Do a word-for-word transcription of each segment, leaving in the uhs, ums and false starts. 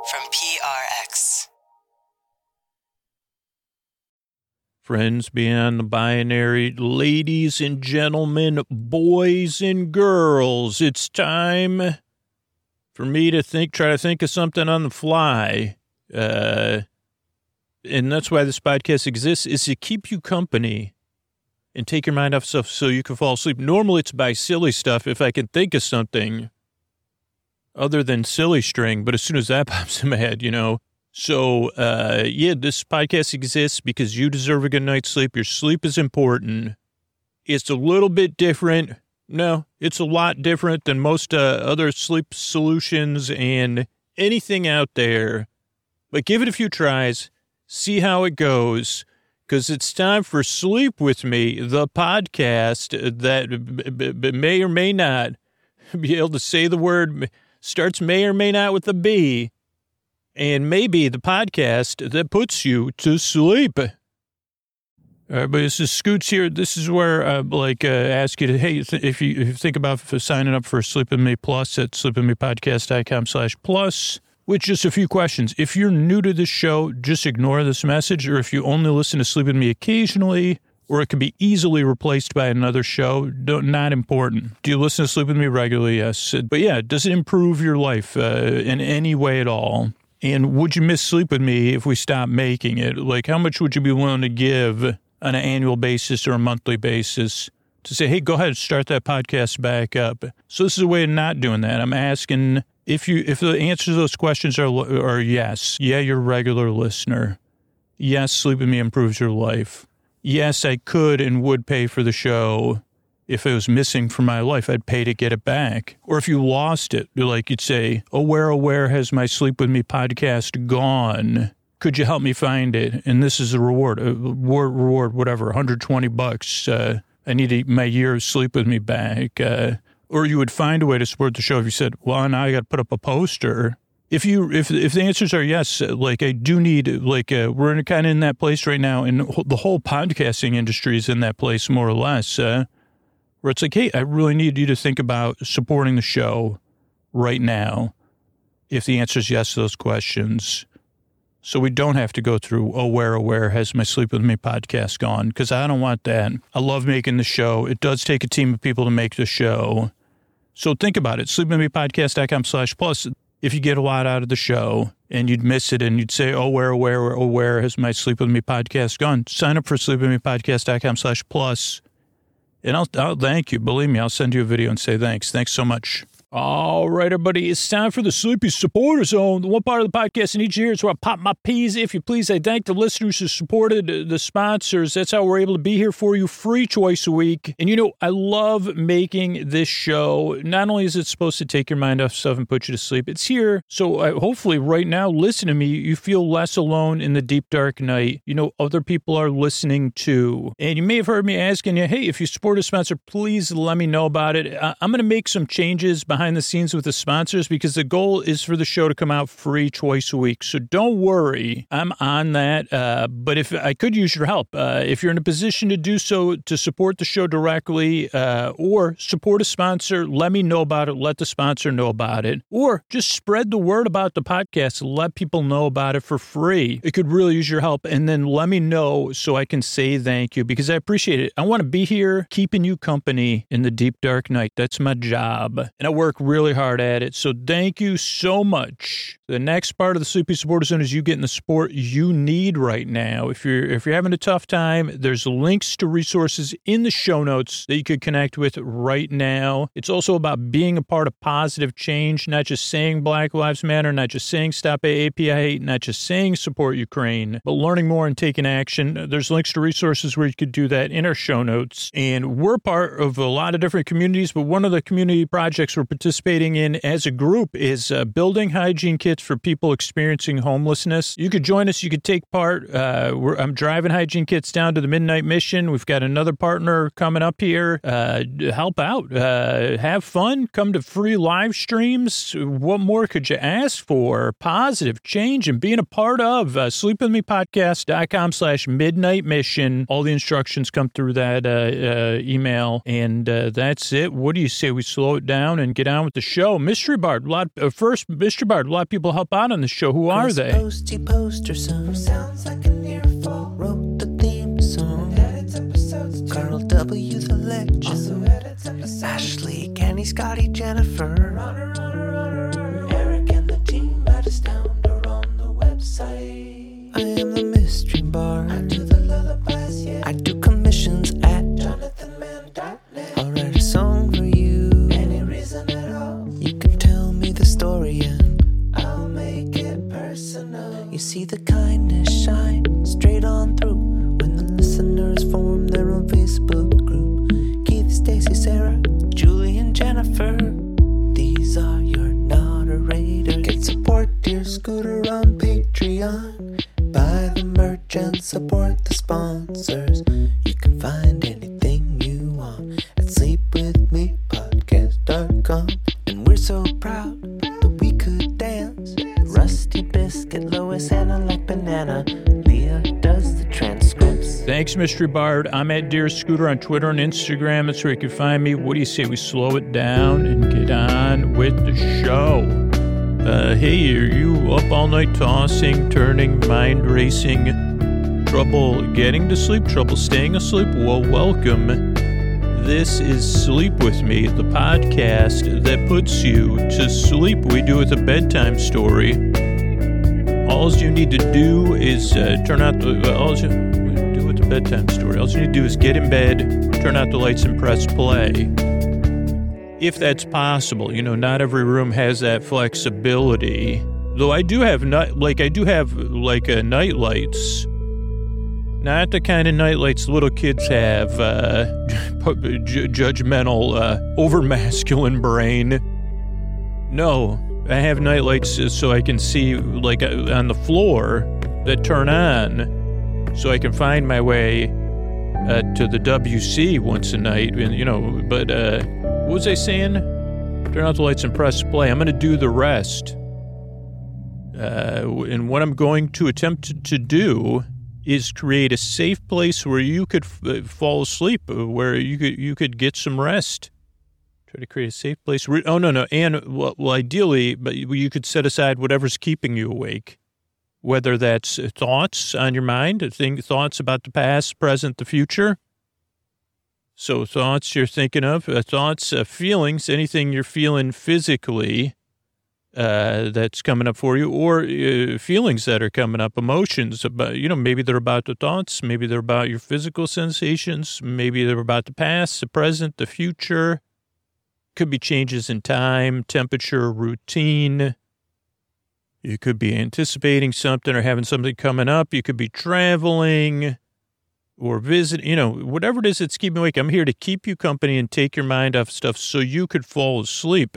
from P R X. Friends beyond the binary, ladies and gentlemen, boys and girls, it's time for me to think, try to think of something on the fly. Uh, and that's why this podcast exists, is to keep you company and take your mind off stuff so you can fall asleep. Normally it's by silly stuff if I can think of something other than silly string, but as soon as that pops in my head, you know. So, uh, yeah, this podcast exists because you deserve a good night's sleep. Your sleep is important. It's a little bit different. No, it's a lot different than most uh, other sleep solutions and anything out there. But give it a few tries. See how it goes. Because it's time for Sleep With Me, the podcast that b- b- may or may not be able to say the word, starts may or may not with a B. And maybe the podcast that puts you to sleep. All right, but this is Scoots here. This is where I like uh, ask you to, hey, if you, if you think about signing up for Sleep With Me Plus at sleep with me podcast dot com slash plus, with just a few questions. If you're new to this show, just ignore this message. Or if you only listen to Sleep With Me occasionally, or it could be easily replaced by another show, don't, not important. Do you listen to Sleep With Me regularly? Yes. But yeah, does it improve your life uh, in any way at all? And would you miss Sleep With Me if we stopped making it? Like, how much would you be willing to give on an annual basis or a monthly basis to say, hey, go ahead, start that podcast back up? So this is a way of not doing that. I'm asking if you, if the answer to those questions are, are yes. Yeah, you're a regular listener. Yes, Sleep With Me improves your life. Yes, I could and would pay for the show. If it was missing from my life, I'd pay to get it back. Or if you lost it, like you'd say, oh, where, oh, where has my Sleep With Me podcast gone? Could you help me find it? And this is a reward, a reward, reward whatever, one hundred twenty bucks. Uh, I need a, my year of Sleep With Me back. Uh, or you would find a way to support the show if you said, well, now I got to put up a poster. If you, if if the answers are yes, like I do need, like uh, we're in kind of in that place right now, and the whole podcasting industry is in that place more or less, uh, where it's like, hey, I really need you to think about supporting the show right now. If the answer is yes to those questions, so we don't have to go through, oh, where, oh, where has my Sleep With Me podcast gone? Because I don't want that. I love making the show. It does take a team of people to make the show. So think about it. sleep with me podcast dot com slash plus. If you get a lot out of the show and you'd miss it and you'd say, oh, where, where, oh, where has my Sleep With Me podcast gone? Sign up for sleep with me podcast dot com slash plus. And I'll, I'll thank you. Believe me, I'll send you a video and say thanks. Thanks so much. All right, everybody, it's time for the Sleepy Supporter Zone. The one part of the podcast in each year is where I pop my peas. If you please, I thank the listeners who supported the sponsors. That's how we're able to be here for you free twice a week. And, you know, I love making this show. Not only is it supposed to take your mind off stuff and put you to sleep, it's here. So uh, hopefully right now, listen to me. You feel less alone in the deep, dark night. You know, other people are listening too. And you may have heard me asking you, hey, if you support a sponsor, please let me know about it. I- I'm going to make some changes behind the scenes with the sponsors because the goal is for the show to come out free twice a week. So don't worry, I'm on that. Uh, but if I could use your help, uh, if you're in a position to do so to support the show directly uh, or support a sponsor, let me know about it. Let the sponsor know about it, or just spread the word about the podcast. Let people know about it for free. It could really use your help. And then let me know so I can say thank you because I appreciate it. I want to be here keeping you company in the deep, dark night. That's my job. And I work really hard at it. So thank you so much. The next part of the Sleepy Supporter Zone is you getting the support you need right now. If you're if you're having a tough time, there's links to resources in the show notes that you could connect with right now. It's also about being a part of positive change, not just saying Black Lives Matter, not just saying stop A P I hate, not just saying support Ukraine, but learning more and taking action. There's links to resources where you could do that in our show notes. And we're part of a lot of different communities, but one of the community projects we're participating in as a group is uh, building hygiene kits for people experiencing homelessness. You could join us. You could take part. Uh, we're, I'm driving hygiene kits down to the Midnight Mission. We've got another partner coming up here. Uh, help out. Uh, have fun. Come to free live streams. What more could you ask for? Positive change and being a part of uh, sleep with me podcast dot com slash midnight mission. All the instructions come through that uh, uh, email. And uh, that's it. What do you say we slow it down and get on with the show? Mystery Bard. A lot, uh, first, Mystery Bard. A lot of people people help out on the show. Who are they? Posty poster son sounds like an earful. Wrote the theme song. Edits episodes. Carl W. the legend. Also edits episodes. Ashley, Kenny, Scotty, Jennifer. Runner, runner, runner. Eric and the team at Astound are on the website. I am the mystery bard. I do the lullabies, yeah. I do commissions at jonathan mann dot net. I'll write a song for you. Any reason at all. You can tell me the story and I'll make it personal. You see the kindness shine straight on through when the listeners form their own Facebook group. Keith, Stacy, Sarah, Julie, and Jennifer. These are your moderators. Get support Dear Scooter on Patreon. Buy the merch and support the sponsors. You can find anything you want at sleep with me podcast dot com. And we're so proud that we could dance. Rusty Biscuit, Lois, Anna like banana. Leah does the transcripts. Thanks, Mystery Bard. I'm at Dear Scooter on Twitter and Instagram. That's where you can find me. What do you say we slow it down and get on with the show? Uh, hey, are you up all night tossing, turning, mind racing, trouble getting to sleep, trouble staying asleep? Well, welcome. This is Sleep With Me, the podcast that puts you to sleep. We do it with a bedtime story. All you need to do is uh, turn out the... Uh, all you do with the bedtime story. All you need to do is get in bed, turn out the lights, and press play. If that's possible. You know, not every room has that flexibility. Though I do have, night, like, I do have, like, uh, night lights. Not the kind of night lights little kids have, uh, j- judgmental, uh, over-masculine brain. No, I have night lights so I can see, like, uh, on the floor that turn on, so I can find my way uh, to the W C once a night, and, you know, but, uh, what was I saying? Turn out the lights and press play. I'm going to do the rest. Uh, and what I'm going to attempt to do is create a safe place where you could f- fall asleep, where you could you could get some rest. Try to create a safe place. Re- oh, no, no. And, well, well, ideally, but you could set aside whatever's keeping you awake, whether that's thoughts on your mind, think, thoughts about the past, present, the future. So thoughts you're thinking of, uh, thoughts, uh, feelings, anything you're feeling physically uh, that's coming up for you, or uh, feelings that are coming up, emotions about, you know, maybe they're about the thoughts, maybe they're about your physical sensations, maybe they're about the past, the present, the future. Could be changes in time, temperature, routine. You could be anticipating something or having something coming up. You could be traveling or visit, you know, whatever it is that's keeping you awake. I'm here to keep you company and take your mind off stuff so you could fall asleep.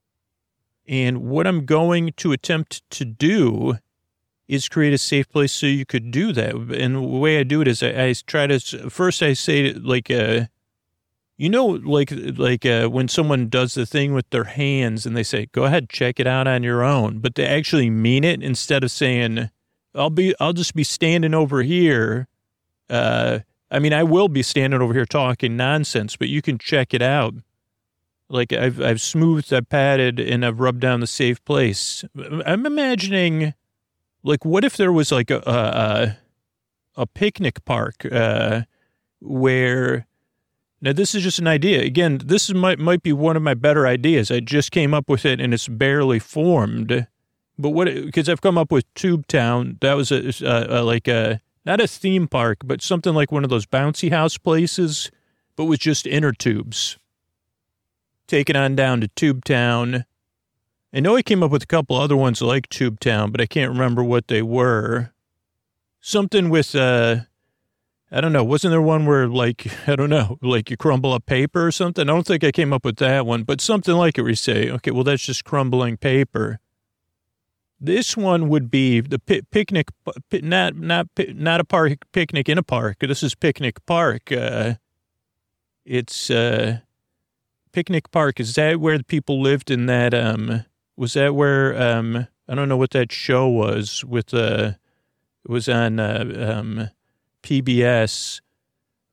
And what I'm going to attempt to do is create a safe place so you could do that. And the way I do it is I, I try to, first I say like, uh, you know, like, like uh, when someone does the thing with their hands and they say, go ahead, check it out on your own. But they actually mean it instead of saying, I'll be, I'll just be standing over here. Uh, I mean, I will be standing over here talking nonsense, but you can check it out. Like I've, I've smoothed, I've patted, and I've rubbed down the safe place. I'm imagining, like, what if there was like a, a, a picnic park, uh, where, now this is just an idea. Again, this is, might, might be one of my better ideas. I just came up with it and it's barely formed, but what, because I've come up with Tube Town. That was a, a, a like a, not a theme park, but something like one of those bouncy house places, but with just inner tubes. Take it on down to Tube Town. I know I came up with a couple other ones like Tube Town, but I can't remember what they were. Something with, uh, I don't know, wasn't there one where, like, I don't know, like you crumble up paper or something? I don't think I came up with that one, but something like it where you say, okay, well, that's just crumbling paper. This one would be the pi- picnic, not not not a park picnic in a park. This is Picnic Park. Uh, it's uh, Picnic Park. Is that where the people lived in that? Um, was that where? Um, I don't know what that show was. With uh, it was on uh, um, P B S.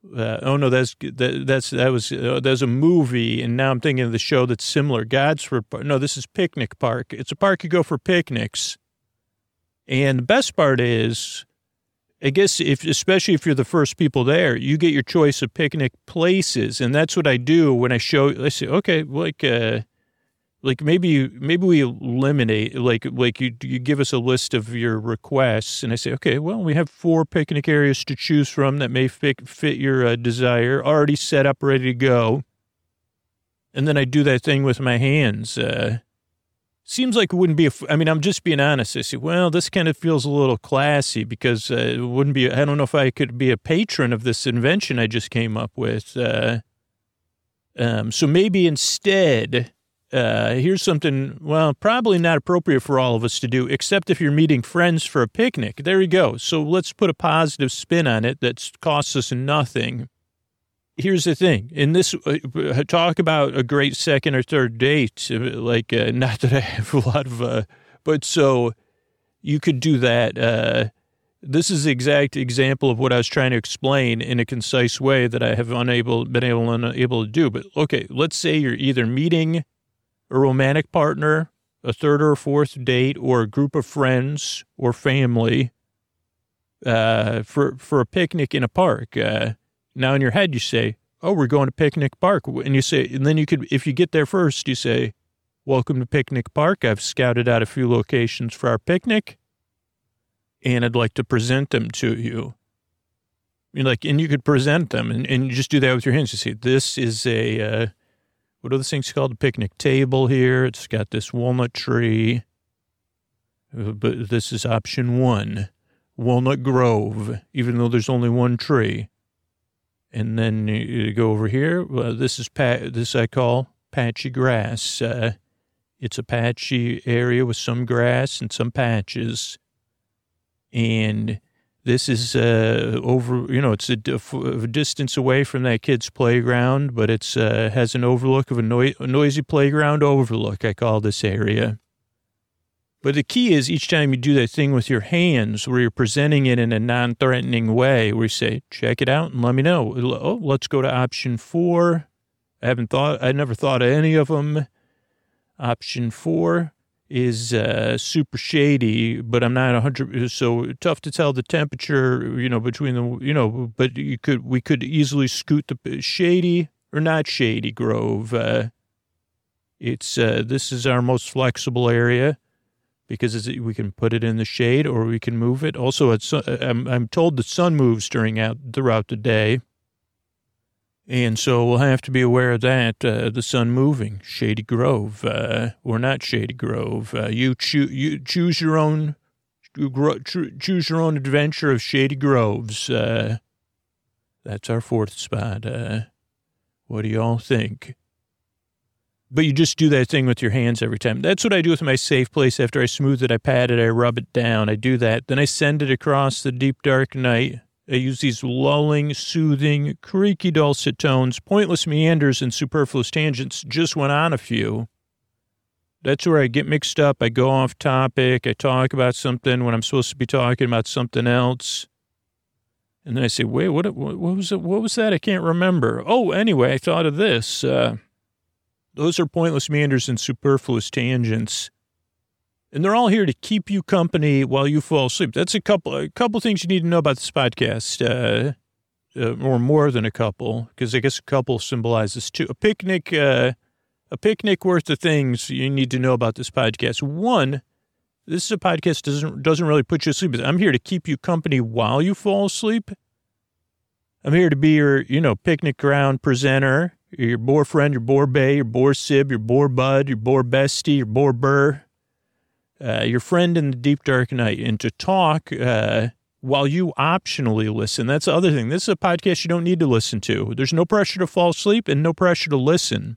Uh, oh no, that's that, that's that was uh, there's a movie, and now I'm thinking of the show that's similar. God's for no, this is Picnic Park. It's a park you go for picnics, and the best part is, I guess if especially if you're the first people there, you get your choice of picnic places, and that's what I do when I show. I say, okay, like. Uh, Like maybe you, maybe we eliminate, like, like you, you give us a list of your requests, and I say, okay, well, we have four picnic areas to choose from that may fit, fit your uh, desire, already set up, ready to go. And then I do that thing with my hands. Uh, seems like it wouldn't be, a, I mean, I'm just being honest. I say, well, this kind of feels a little classy because uh, it wouldn't be, I don't know if I could be a patron of this invention I just came up with. Uh, um, so maybe instead... Uh, here's something, well, probably not appropriate for all of us to do, except if you're meeting friends for a picnic. There you go. So let's put a positive spin on it that costs us nothing. Here's the thing. In this, uh, talk about a great second or third date, like, uh, not that I have a lot of, uh, but so you could do that. Uh, this is the exact example of what I was trying to explain in a concise way that I have unable, been able, unable to do. But okay, let's say you're either meeting a romantic partner, a third or fourth date, or a group of friends or family uh, for for a picnic in a park. Uh, now, in your head, you say, "Oh, we're going to Picnic Park," and you say, and then you could, if you get there first, you say, "Welcome to Picnic Park. I've scouted out a few locations for our picnic, and I'd like to present them to you." You're like, and you could present them, and, and you just do that with your hands. You say, "This is a." Uh, What are the things called? A picnic table here. It's got this walnut tree. But this is option one, Walnut Grove, even though there's only one tree. And then you go over here. Well, this is pa- this I call patchy grass. Uh, it's a patchy area with some grass and some patches. And this is uh, over, you know, it's a, a distance away from that kid's playground, but it's uh, has an overlook of a, noi- a noisy playground overlook, I call this area. But the key is each time you do that thing with your hands where you're presenting it in a non-threatening way, where you say, check it out and let me know. Oh, let's go to option four. I haven't thought, I never thought of any of them. Option four is uh, super shady, but I'm not one hundred, so tough to tell the temperature, you know, between the, you know, but you could, we could easily scoot the shady or not shady Grove. Uh, it's, uh, this is our most flexible area because it's, we can put it in the shade or we can move it. Also, it's, I'm, I'm told the sun moves during out throughout the day. And so we'll have to be aware of that, uh, the sun moving, Shady Grove, uh, or not Shady Grove. Uh, you, choo- you choose your own, choose your own adventure of Shady Groves. Uh, that's our fourth spot. Uh, what do y'all think? But you just do that thing with your hands every time. That's what I do with my safe place. After I smooth it, I pat it, I rub it down. I do that. Then I send it across the deep, dark night. I use these lulling, soothing, creaky dulcet tones, pointless meanders, and superfluous tangents. Just went on a few. That's where I get mixed up. I go off topic. I talk about something when I'm supposed to be talking about something else. And then I say, wait, what, what, what was it? What was that? I can't remember. Oh, anyway, I thought of this. Uh, those are pointless meanders and superfluous tangents. And they're all here to keep you company while you fall asleep. That's a couple a couple things you need to know about this podcast, uh, uh, or more than a couple, because I guess a couple symbolizes two. A picnic, uh, a picnic worth of things you need to know about this podcast. One, this is a podcast that doesn't doesn't really put you to sleep. I'm here to keep you company while you fall asleep. I'm here to be your, you know, picnic ground presenter, your boar friend, your boar bae, your boar sib, your boar bud, your boar bestie, your boar burr. Uh, your friend in the deep, dark night, and to talk uh, while you optionally listen. That's the other thing. This is a podcast you don't need to listen to. There's no pressure to fall asleep and no pressure to listen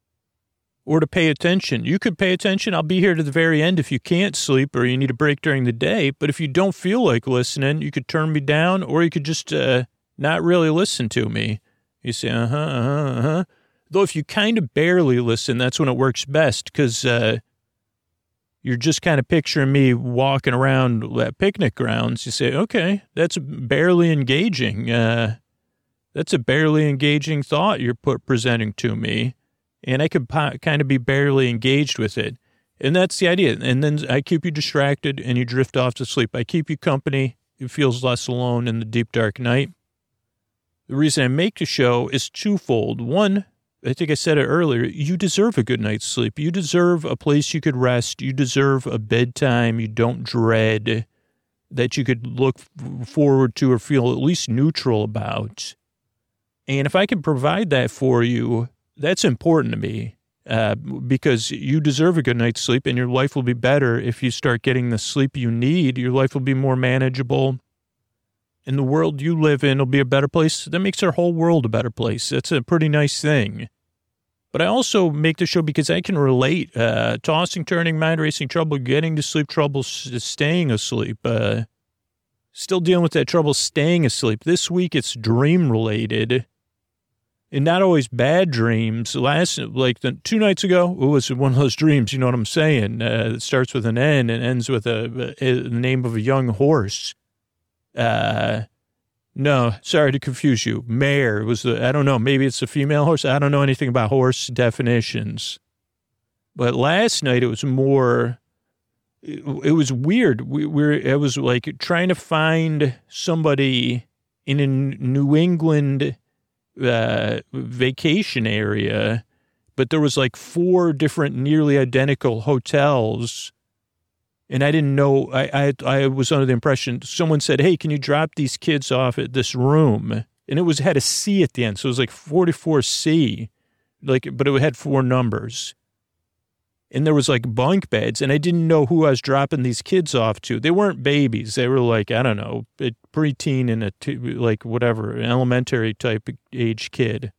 or to pay attention. You could pay attention. I'll be here to the very end if you can't sleep or you need a break during the day. But if you don't feel like listening, you could turn me down or you could just uh, not really listen to me. You say, uh-huh, uh-huh, uh-huh. Though if you kind of barely listen, that's when it works best because uh, you're just kind of picturing me walking around at picnic grounds. You say, okay, that's barely engaging. Uh, That's a barely engaging thought you're put, presenting to me, and I could po- kind of be barely engaged with it. And that's the idea. And then I keep you distracted and you drift off to sleep. I keep you company. It feels less alone in the deep, dark night. The reason I make the show is twofold. One, I think I said it earlier, you deserve a good night's sleep. You deserve a place you could rest. You deserve a bedtime you don't dread, that you could look forward to or feel at least neutral about. And if I can provide that for you, that's important to me. Uh, because you deserve a good night's sleep, and your life will be better if you start getting the sleep you need. Your life will be more manageable, and the world you live in will be a better place. That makes our whole world a better place. That's a pretty nice thing. But I also make the show because I can relate. Uh, tossing, turning, mind racing trouble, getting to sleep trouble, staying asleep. Uh, still dealing with that trouble staying asleep. This week it's dream related. And not always bad dreams. Last, like the two nights ago, it was one of those dreams, you know what I'm saying? Uh, it starts with an N and ends with a, a, a the name of a young horse. Uh, no, sorry to confuse you. Mare was the, I don't know, maybe it's a female horse. I don't know anything about horse definitions. But last night it was more, it, it was weird. We were, it was like trying to find somebody in a New England Uh, vacation area, but there was like four different nearly identical hotels, and I didn't know. I, I I was under the impression someone said, "Hey, can you drop these kids off at this room?" And it was had a C at the end, so it was like forty-four C, like, but it had four numbers. And there was like bunk beds, and I didn't know who I was dropping these kids off to. They weren't babies. They were like, I don't know, a preteen and a, t- like whatever, an elementary type age kid.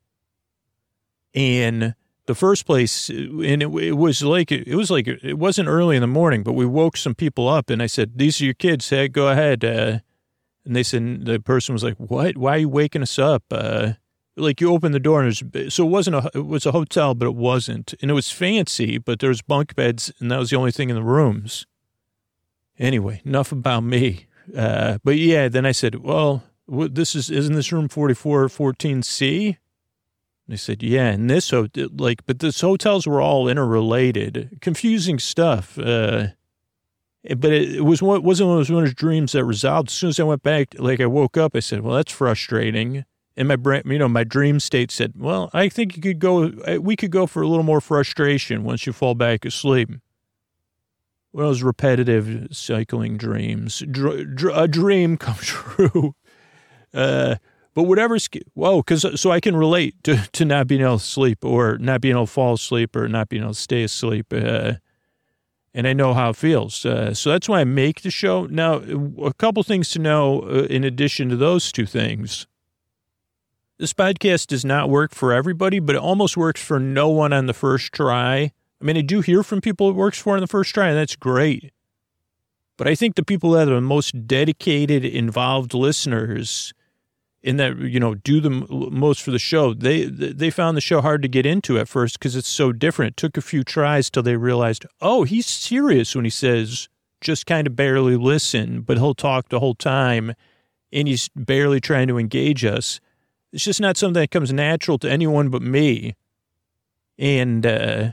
And the first place, and it, it was like, it was like, it wasn't early in the morning, but we woke some people up, and I said, these are your kids. Hey, go ahead. Uh, and they said, the person was like, what? Why are you waking us up? Uh, Like you open the door and there's, so it wasn't a, it was a hotel, but it wasn't. And it was fancy, but there was bunk beds and that was the only thing in the rooms. Anyway, enough about me. Uh, but yeah, then I said, well, what, this is, isn't this room forty-four fourteen C? And they said, yeah. And this, like, but these hotels were all interrelated, confusing stuff. Uh, but it, it was one, wasn't one of those dreams that resolved. As soon as I went back, like I woke up, I said, well, that's frustrating. And my brain, you know, my dream state said, well, I think you could go, we could go for a little more frustration once you fall back asleep. One of those repetitive cycling dreams. Dr- dr- a dream come true. Uh, but whatever's, whoa, because so I can relate to, to not being able to sleep or not being able to fall asleep or not being able to stay asleep. Uh, and I know how it feels. Uh, so that's why I make the show. Now, a couple things to know uh, in addition to those two things. This podcast does not work for everybody, but it almost works for no one on the first try. I mean, I do hear from people it works for on the first try, and that's great. But I think the people that are the most dedicated, involved listeners in that, you know, do the most for the show, they they found the show hard to get into at first because it's so different. It took a few tries till they realized, oh, he's serious when he says just kind of barely listen, but he'll talk the whole time, and he's barely trying to engage us. It's just not something that comes natural to anyone but me. And uh,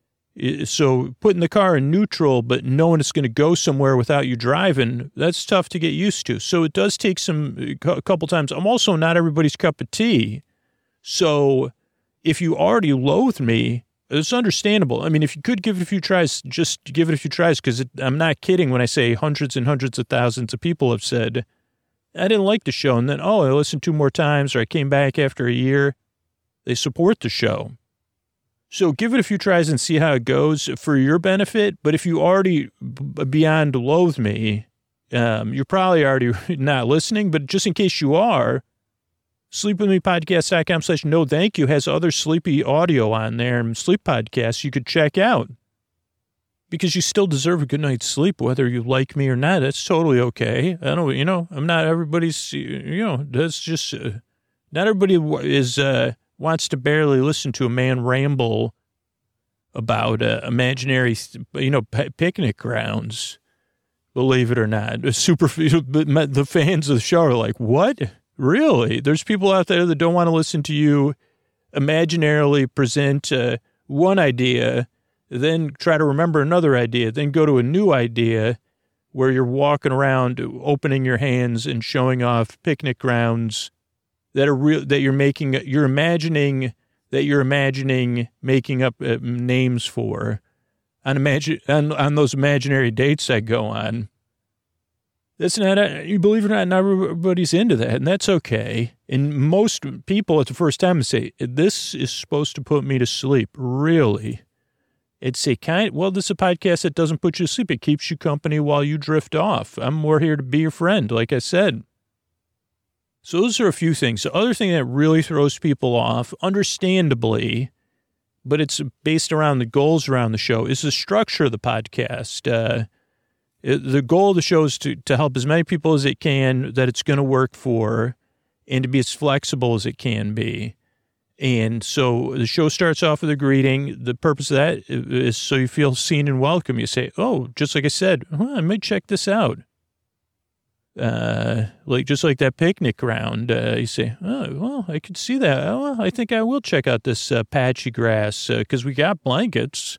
so putting the car in neutral, but knowing it's going to go somewhere without you driving, that's tough to get used to. So it does take some, a couple times. I'm also not everybody's cup of tea. So if you already loathe me, it's understandable. I mean, if you could give it a few tries, just give it a few tries, because I'm not kidding when I say hundreds and hundreds of thousands of people have said, I didn't like the show. And then, oh, I listened two more times, or I came back after a year. They support the show. So give it a few tries and see how it goes for your benefit. But if you already b- beyond loathe me, um, you're probably already not listening. But just in case you are, sleepwithmepodcast.com slash no thank you has other sleepy audio on there and sleep podcasts you could check out. Because you still deserve a good night's sleep, whether you like me or not. That's totally okay. I don't, you know, I'm not everybody's, you know, that's just, uh, not everybody is, uh, wants to barely listen to a man ramble about uh, imaginary, you know, p- picnic grounds. Believe it or not. Super, the fans of the show are like, what? Really? There's people out there that don't want to listen to you imaginarily present uh, one idea, then try to remember another idea, then go to a new idea where you're walking around, opening your hands and showing off picnic grounds that are real, that you're making, you're imagining, that you're imagining making up uh, names for on, imagine, on, on those imaginary dates that go on. That's not, you believe it or not, not everybody's into that, and that's okay. And most people at the first time say, this is supposed to put me to sleep. Really? It's a kind, well, this is a podcast that doesn't put you to sleep. It keeps you company while you drift off. I'm more here to be your friend, like I said. So those are a few things. The other thing that really throws people off, understandably, but it's based around the goals around the show, is the structure of the podcast. Uh, it, the goal of the show is to, to help as many people as it can that it's going to work for and to be as flexible as it can be. And so the show starts off with a greeting. The purpose of that is so you feel seen and welcome. You say, oh, just like I said, well, I might check this out. Uh, like just like that picnic ground, uh, you say, oh, well, I could see that. Oh, well, I think I will check out this uh, patchy grass because uh, we got blankets.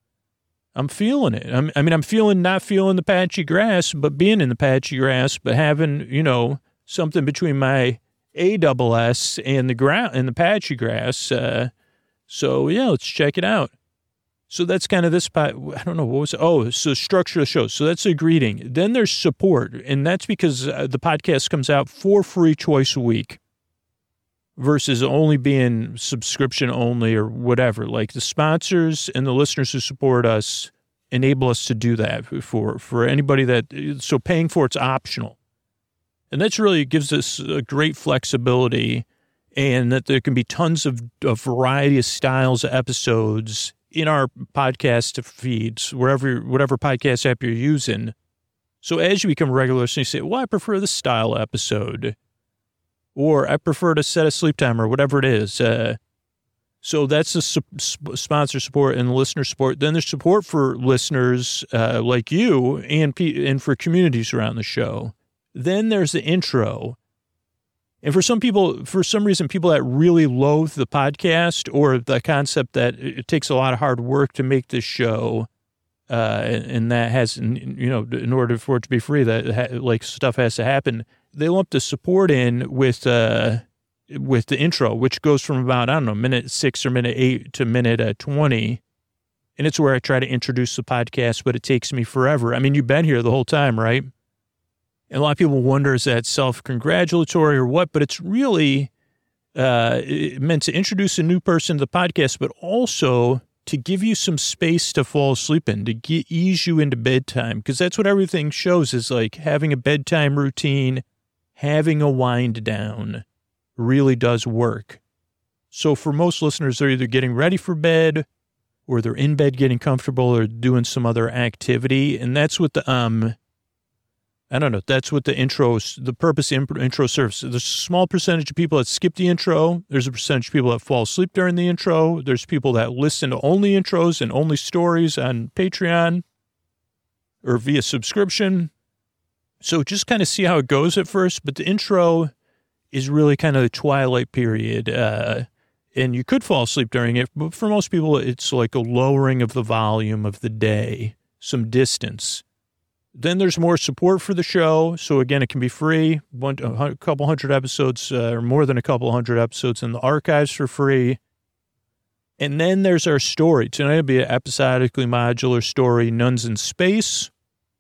I'm feeling it. I'm, I mean, I'm feeling not feeling the patchy grass, but being in the patchy grass, but having, you know, something between my A double S and the ground and the patchy grass. Uh, so yeah, let's check it out. So that's kind of this part. I don't know what was it? Oh, so structure of the show. So that's a greeting. Then there's support. And that's because uh, the podcast comes out for free twice a week versus only being subscription only or whatever. Like the sponsors and the listeners who support us enable us to do that for, for anybody that, so paying for it's optional. And that's really gives us a great flexibility and that there can be tons of a variety of styles of episodes in our podcast feeds, wherever, whatever podcast app you're using. So as you become a regular listener, you say, well, I prefer this style episode, or I prefer to set a sleep timer, whatever it is. Uh, so that's the su- sponsor support and the listener support. Then there's support for listeners uh, like you and, P- and for communities around the show. Then there's the intro. And for some people, for some reason, people that really loathe the podcast or the concept that it takes a lot of hard work to make this show, uh, and, and that has, you know, in order for it to be free, that like stuff has to happen. They lump the support in with uh, with the intro, which goes from about, I don't know, minute six or minute eight to minute uh, twenty. And it's where I try to introduce the podcast, but it takes me forever. I mean, you've been here the whole time, right? And a lot of people wonder, is that self-congratulatory or what? But it's really uh, meant to introduce a new person to the podcast, but also to give you some space to fall asleep in, to get, ease you into bedtime. Because that's what everything shows is like having a bedtime routine, having a wind down really does work. So for most listeners, they're either getting ready for bed or they're in bed getting comfortable or doing some other activity. And that's what the... um. I don't know. That's what the intro, the purpose of intro serves. There's a small percentage of people that skip the intro. There's a percentage of people that fall asleep during the intro. There's people that listen to only intros and only stories on Patreon or via subscription. So just kind of see how it goes at first. But the intro is really kind of the twilight period. Uh, and you could fall asleep during it. But for most people, it's like a lowering of the volume of the day, some distance. Then there's more support for the show. So, again, it can be free. One, a couple hundred episodes, uh, or more than a couple hundred episodes in the archives for free. And then there's our story. Tonight will be an episodically modular story, Nuns in Space.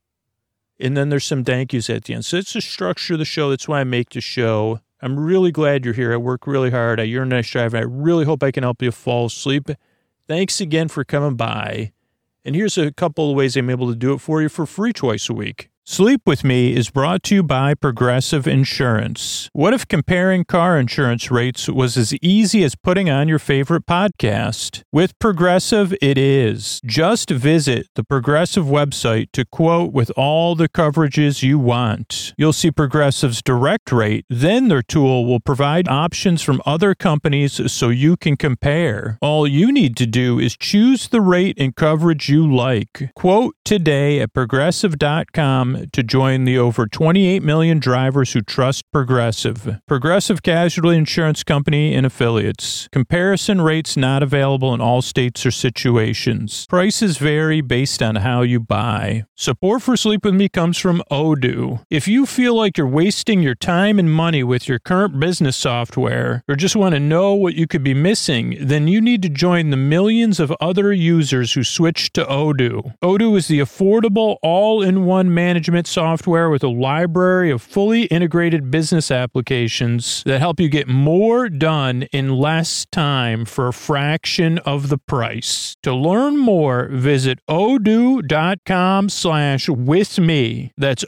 And then there's some thank yous at the end. So it's the structure of the show. That's why I make the show. I'm really glad you're here. I work really hard. I, you're a nice driver. I really hope I can help you fall asleep. Thanks again for coming by. And here's a couple of ways I'm able to do it for you for free twice a week. Sleep With Me is brought to you by Progressive Insurance. What if comparing car insurance rates was as easy as putting on your favorite podcast? With Progressive, it is. Just visit the Progressive website to quote with all the coverages you want. You'll see Progressive's direct rate. Then their tool will provide options from other companies so you can compare. All you need to do is choose the rate and coverage you like. Quote today at progressive dot com com to join the over twenty-eight million drivers who trust Progressive. Progressive Casualty Insurance Company and Affiliates. Comparison rates not available in all states or situations. Prices vary based on how you buy. Support for Sleep With Me comes from Odoo. If you feel like you're wasting your time and money with your current business software, or just want to know what you could be missing, then you need to join the millions of other users who switched to Odoo. Odoo is the affordable, all-in-one management software with a library of fully integrated business applications that help you get more done in less time for a fraction of the price. To learn more, visit odoo.com slash with me. That's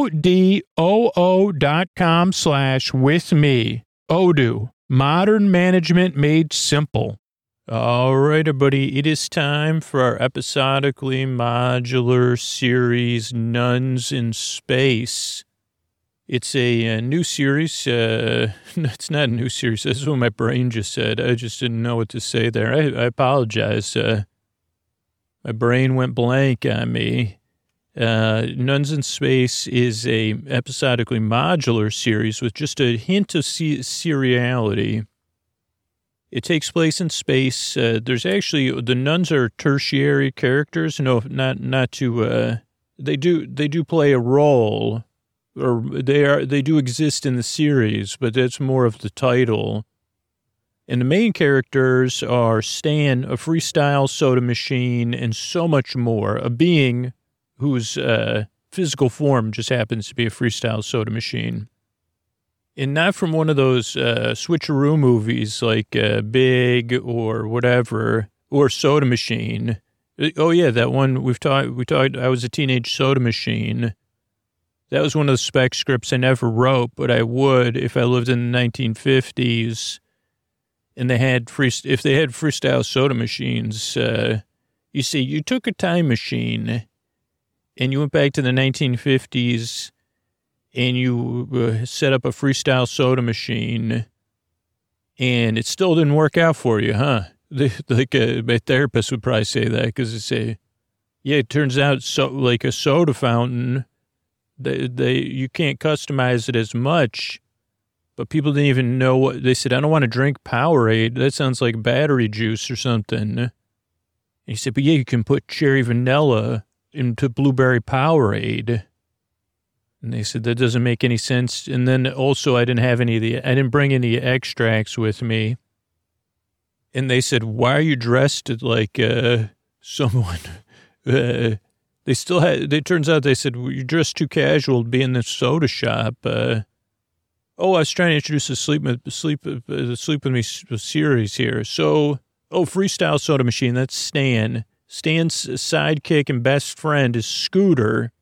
O-D-O-O dot com slash with me. Odoo. Modern management made simple. All right, everybody, it is time for our episodically modular series, Nuns in Space. It's a, a new series. Uh, it's not a new series. This is what my brain just said. I just didn't know what to say there. I, I apologize. Uh, my brain went blank on me. Uh, Nuns in Space is a episodically modular series with just a hint of se- seriality. It takes place in space. Uh, there's actually, the nuns are tertiary characters. No, not not to. Uh, they do they do play a role, or they are they do exist in the series, but that's more of the title. And the main characters are Stan, a freestyle soda machine, and so much more. A being whose uh, physical form just happens to be a freestyle soda machine. And not from one of those uh, switcheroo movies like uh, Big or whatever, or Soda Machine. Oh, yeah, that one we've talked, we talked, I Was a Teenage Soda Machine. That was one of the spec scripts I never wrote, but I would if I lived in the nineteen fifties and they had free, if they had freestyle soda machines. Uh, you see, you took a time machine and you went back to the nineteen fifties and you uh, set up a freestyle soda machine, and it still didn't work out for you, huh? Like uh, my therapist would probably say that, because they say, yeah, it turns out so like a soda fountain, they, they you can't customize it as much, but people didn't even know what, they said, I don't want to drink Powerade. That sounds like battery juice or something. And he said, but yeah, you can put cherry vanilla into blueberry Powerade. And they said, that doesn't make any sense. And then also I didn't have any of the, I didn't bring any extracts with me. And they said, why are you dressed like uh, someone? Uh, they still had, it turns out they said, well, you're dressed too casual to be in this soda shop. Uh, oh, I was trying to introduce the Sleep, sleep, uh, the Sleep With Me series here. So, oh, freestyle soda machine, that's Stan. Stan's sidekick and best friend is Scooter.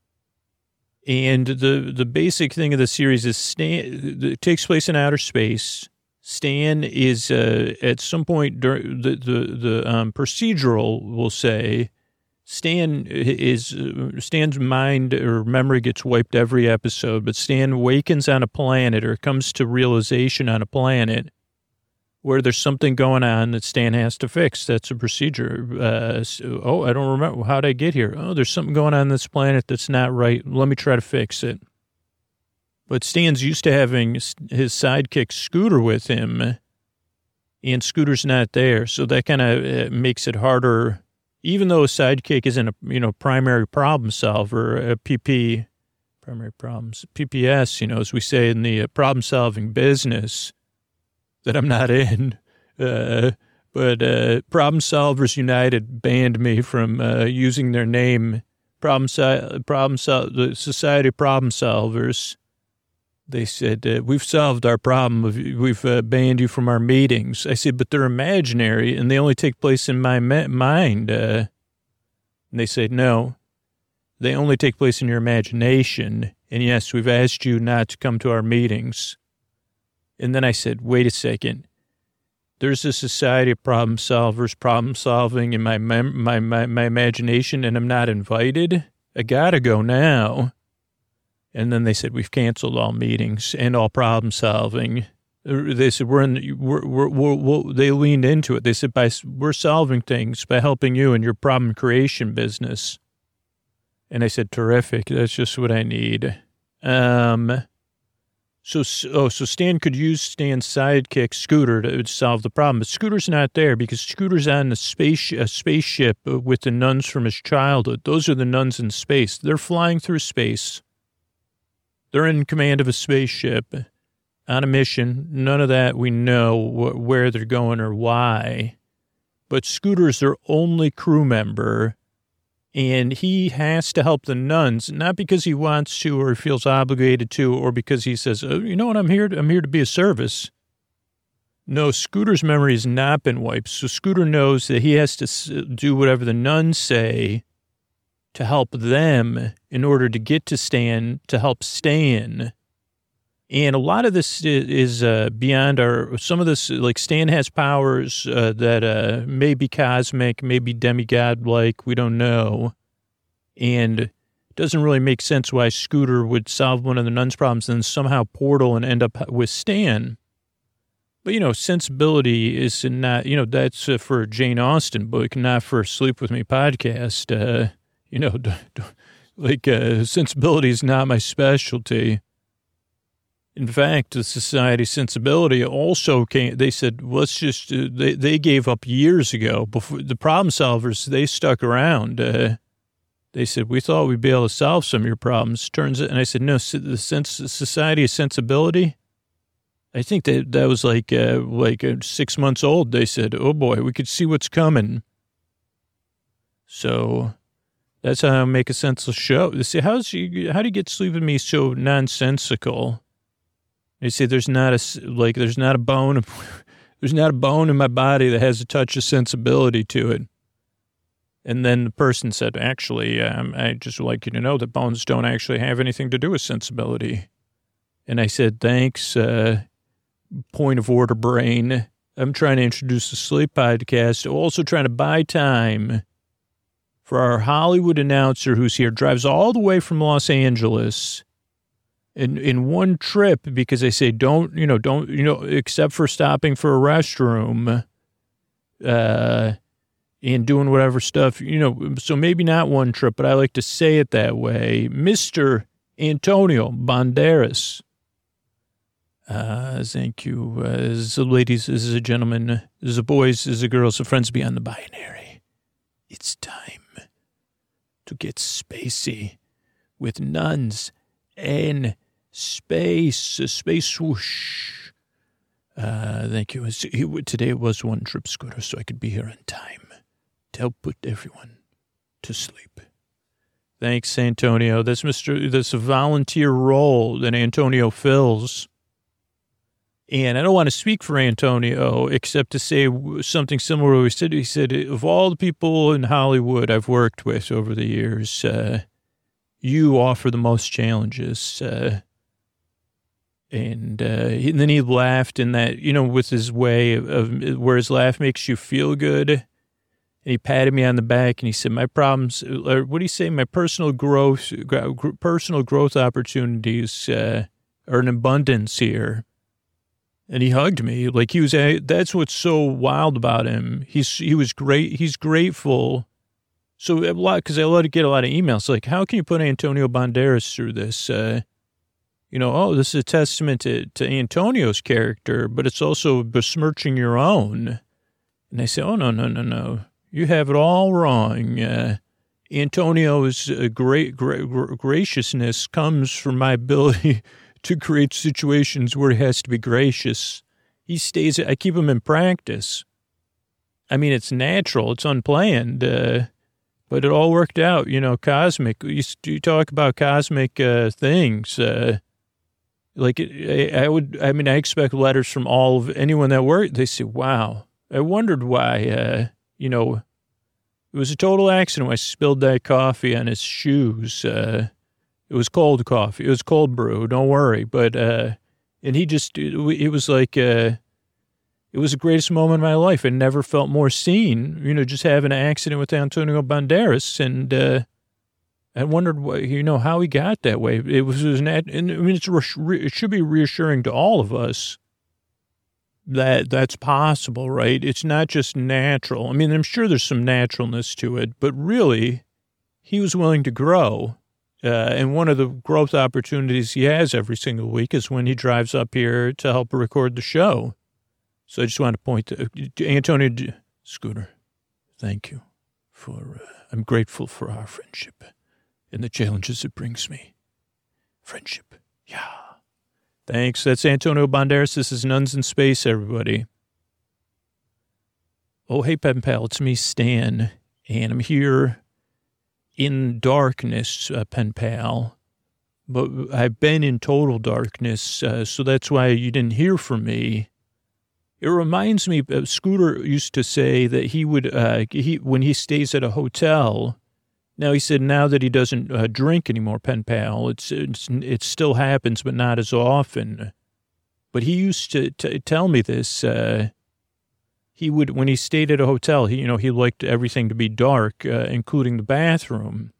And the, the basic thing of the series is Stan, it takes place in outer space. Stan is uh, at some point during the, the, the um, procedural will say, Stan is, uh, Stan's mind or memory gets wiped every episode, but Stan awakens on a planet or comes to realization on a planet where there's something going on that Stan has to fix. That's a procedure. Uh, so, oh, I don't remember. How'd I get here? Oh, there's something going on on this planet that's not right. Let me try to fix it. But Stan's used to having his sidekick Scooter with him, and Scooter's not there. So that kind of makes it harder, even though a sidekick isn't a, you know, primary problem solver, a P P, primary problems, P P S, you know, as we say in the problem solving business, that I'm not in, uh, but uh, Problem Solvers United banned me from uh, using their name, Problem so- Problem Sol- the Society of Problem Solvers. They said, uh, we've solved our problem, we've uh, banned you from our meetings. I said, but they're imaginary, and they only take place in my ma- mind. Uh, and they said, no, they only take place in your imagination, and yes, we've asked you not to come to our meetings. And then I said, wait a second. There's a society of problem solvers, problem solving in my, mem- my, my, my imagination, and I'm not invited? I gotta go now. And then they said, we've canceled all meetings and all problem solving. They said, we're in, the, we're, we're, we're, we're, they leaned into it. They said, by, we're solving things by helping you in your problem creation business. And I said, terrific. That's just what I need. Um, so, oh, so Stan could use Stan's sidekick, Scooter, to solve the problem. But Scooter's not there because Scooter's on the space, a spaceship with the nuns from his childhood. Those are the nuns in space. They're flying through space. They're in command of a spaceship on a mission. None of that we know wh- where they're going or why. But Scooter's their only crew member. And he has to help the nuns, not because he wants to or feels obligated to or because he says, oh, you know what, I'm here to, I'm here to be of service. No, Scooter's memory has not been wiped. So Scooter knows that he has to do whatever the nuns say to help them in order to get to Stan, to help Stan. And a lot of this is uh, beyond our, some of this, like Stan has powers uh, that uh, may be cosmic, maybe demigod-like, we don't know. And it doesn't really make sense why Scooter would solve one of the nuns' problems and then somehow portal and end up with Stan. But, you know, sensibility is not, you know, that's uh, for a Jane Austen book, not for a Sleep With Me podcast. Uh, you know, like uh, sensibility is not my specialty. In fact, the Society Sensibility also came, they said, let's just, uh, they, they gave up years ago. Before the problem solvers, they stuck around. Uh, they said, we thought we'd be able to solve some of your problems. Turns out, and I said, no, the sense, Society of Sensibility, I think that that was like, uh, like uh, six months old. They said, oh boy, we could see what's coming. So that's how I make a senseless show. They say, how's you, how do you get Sleep With Me so nonsensical? They say there's not a, like, there's not a bone, there's not a bone in my body that has a touch of sensibility to it. And then the person said, actually, um, I'd just like you to know that bones don't actually have anything to do with sensibility. And I said, thanks, uh, point of order brain. I'm trying to introduce the sleep podcast, also trying to buy time for our Hollywood announcer who's here, drives all the way from Los Angeles in in one trip because they say don't, you know, don't, you know, except for stopping for a restroom uh, and doing whatever stuff, you know, so maybe not one trip, but I like to say it that way. Mister Antonio Banderas. Uh, thank you. Uh, this is a ladies, this is a gentleman, this is a boys, this is a girls, the friends beyond the binary. It's time to get spacey with nuns and space, a space swoosh. Uh, thank you. Today it was one trip, Scooter, so I could be here on time to help put everyone to sleep. Thanks, Antonio. That's Mister That's a volunteer role that Antonio fills. And I don't want to speak for Antonio, except to say something similar to what he said. He said, of all the people in Hollywood I've worked with over the years, uh, you offer the most challenges. Uh, and, uh, and then he laughed in that, you know, with his way of, of where his laugh makes you feel good. And he patted me on the back and he said, my problems, or what did he say? My personal growth, personal growth opportunities uh, are in abundance here. And he hugged me like he was, a, that's what's so wild about him. He's, he was great. He's grateful. So a lot, cause I love to get a lot of emails. Like, how can you put Antonio Banderas through this? Uh, you know, oh, this is a testament to, to Antonio's character, but it's also besmirching your own. And I say, oh, no, no, no, no. You have it all wrong. Uh, Antonio's uh, great, great graciousness comes from my ability to create situations where he has to be gracious. He stays, I keep him in practice. I mean, it's natural, it's unplanned, uh, but it all worked out, you know, cosmic. You, you talk about cosmic uh, things. Uh, like, it, I, I would, I mean, I expect letters from all of anyone that worked. They say, wow, I wondered why, uh, you know, it was a total accident when I spilled that coffee on his shoes. Uh, It was cold coffee. It was cold brew. Don't worry. But, uh, and he just, it was like, uh, it was the greatest moment of my life. I never felt more seen, you know, just having an accident with Antonio Banderas. And, uh, I wondered, what, you know, how he got that way. It was, it was nat- and I mean, it's, it should be reassuring to all of us that that's possible, right? It's not just natural. I mean, I'm sure there's some naturalness to it, but really, he was willing to grow. Uh, and one of the growth opportunities he has every single week is when he drives up here to help record the show. So I just wanted to point to, to Antonio Scooter. Thank you for, uh, I'm grateful for our friendship and the challenges it brings me. Friendship. Yeah. Thanks. That's Antonio Banderas. This is Nuns in Space, everybody. Oh, hey, Pen Pal. It's me, Stan. And I'm here in darkness, uh, Pen Pal. But I've been in total darkness, uh, so that's why you didn't hear from me. It reminds me, uh, Scooter used to say that he would, uh, he when he stays at a hotel, now he said now that he doesn't uh, drink anymore, Pen Pal, it's, it's, it still happens, but not as often. But he used to t- tell me this, uh, he would, when he stayed at a hotel, he, you know, he liked everything to be dark, uh, including the bathroom.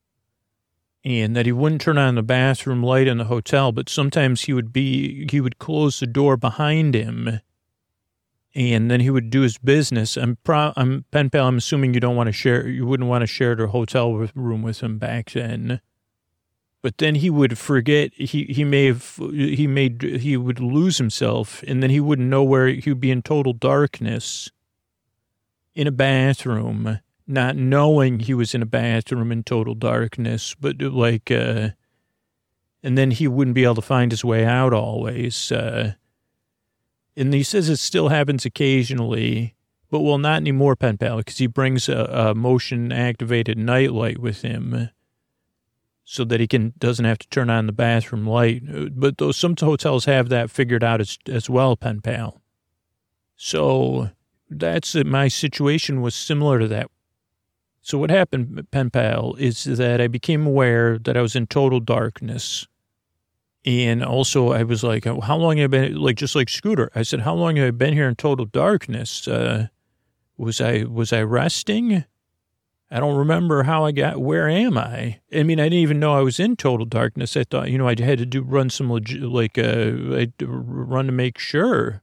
And that he wouldn't turn on the bathroom light in the hotel, but sometimes he would be, he would close the door behind him, and then he would do his business. I'm pro, I'm, Pen Pal, I'm assuming you don't want to share, you wouldn't want to share the hotel room with him back then. But then he would forget, he, he may have, he made, he would lose himself, and then he wouldn't know where he would be in total darkness in a bathroom, not knowing he was in a bathroom in total darkness, but like, uh, and then he wouldn't be able to find his way out always. Uh, and he says it still happens occasionally, but well, not anymore, Pen Pal, because he brings a, a motion activated nightlight with him, so that he can doesn't have to turn on the bathroom light. But those, some hotels have that figured out as, as well, Pen Pal. So that's it. My situation was similar to that. So what happened, Pen Pal, is that I became aware that I was in total darkness. And also I was like, how long have I been, like, just like Scooter. I said, how long have I been here in total darkness? Uh, was I, was I resting? I don't remember how I got, where am I? I mean, I didn't even know I was in total darkness. I thought, you know, I had to do, run some, legit, like, uh, I run to make sure.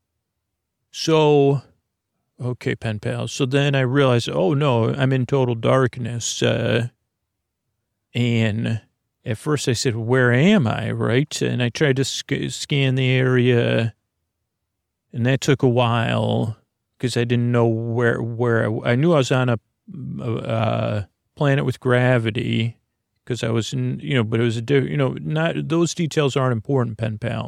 So, okay, Pen Pal. So then I realized, oh no, I'm in total darkness. Uh, and at first I said, where am I? Right. And I tried to sc- scan the area, and that took a while because I didn't know where, where I, I knew I was on a, uh, planet with gravity, because I was in, you know, but it was a, you know, not, those details aren't important, Pen Pal.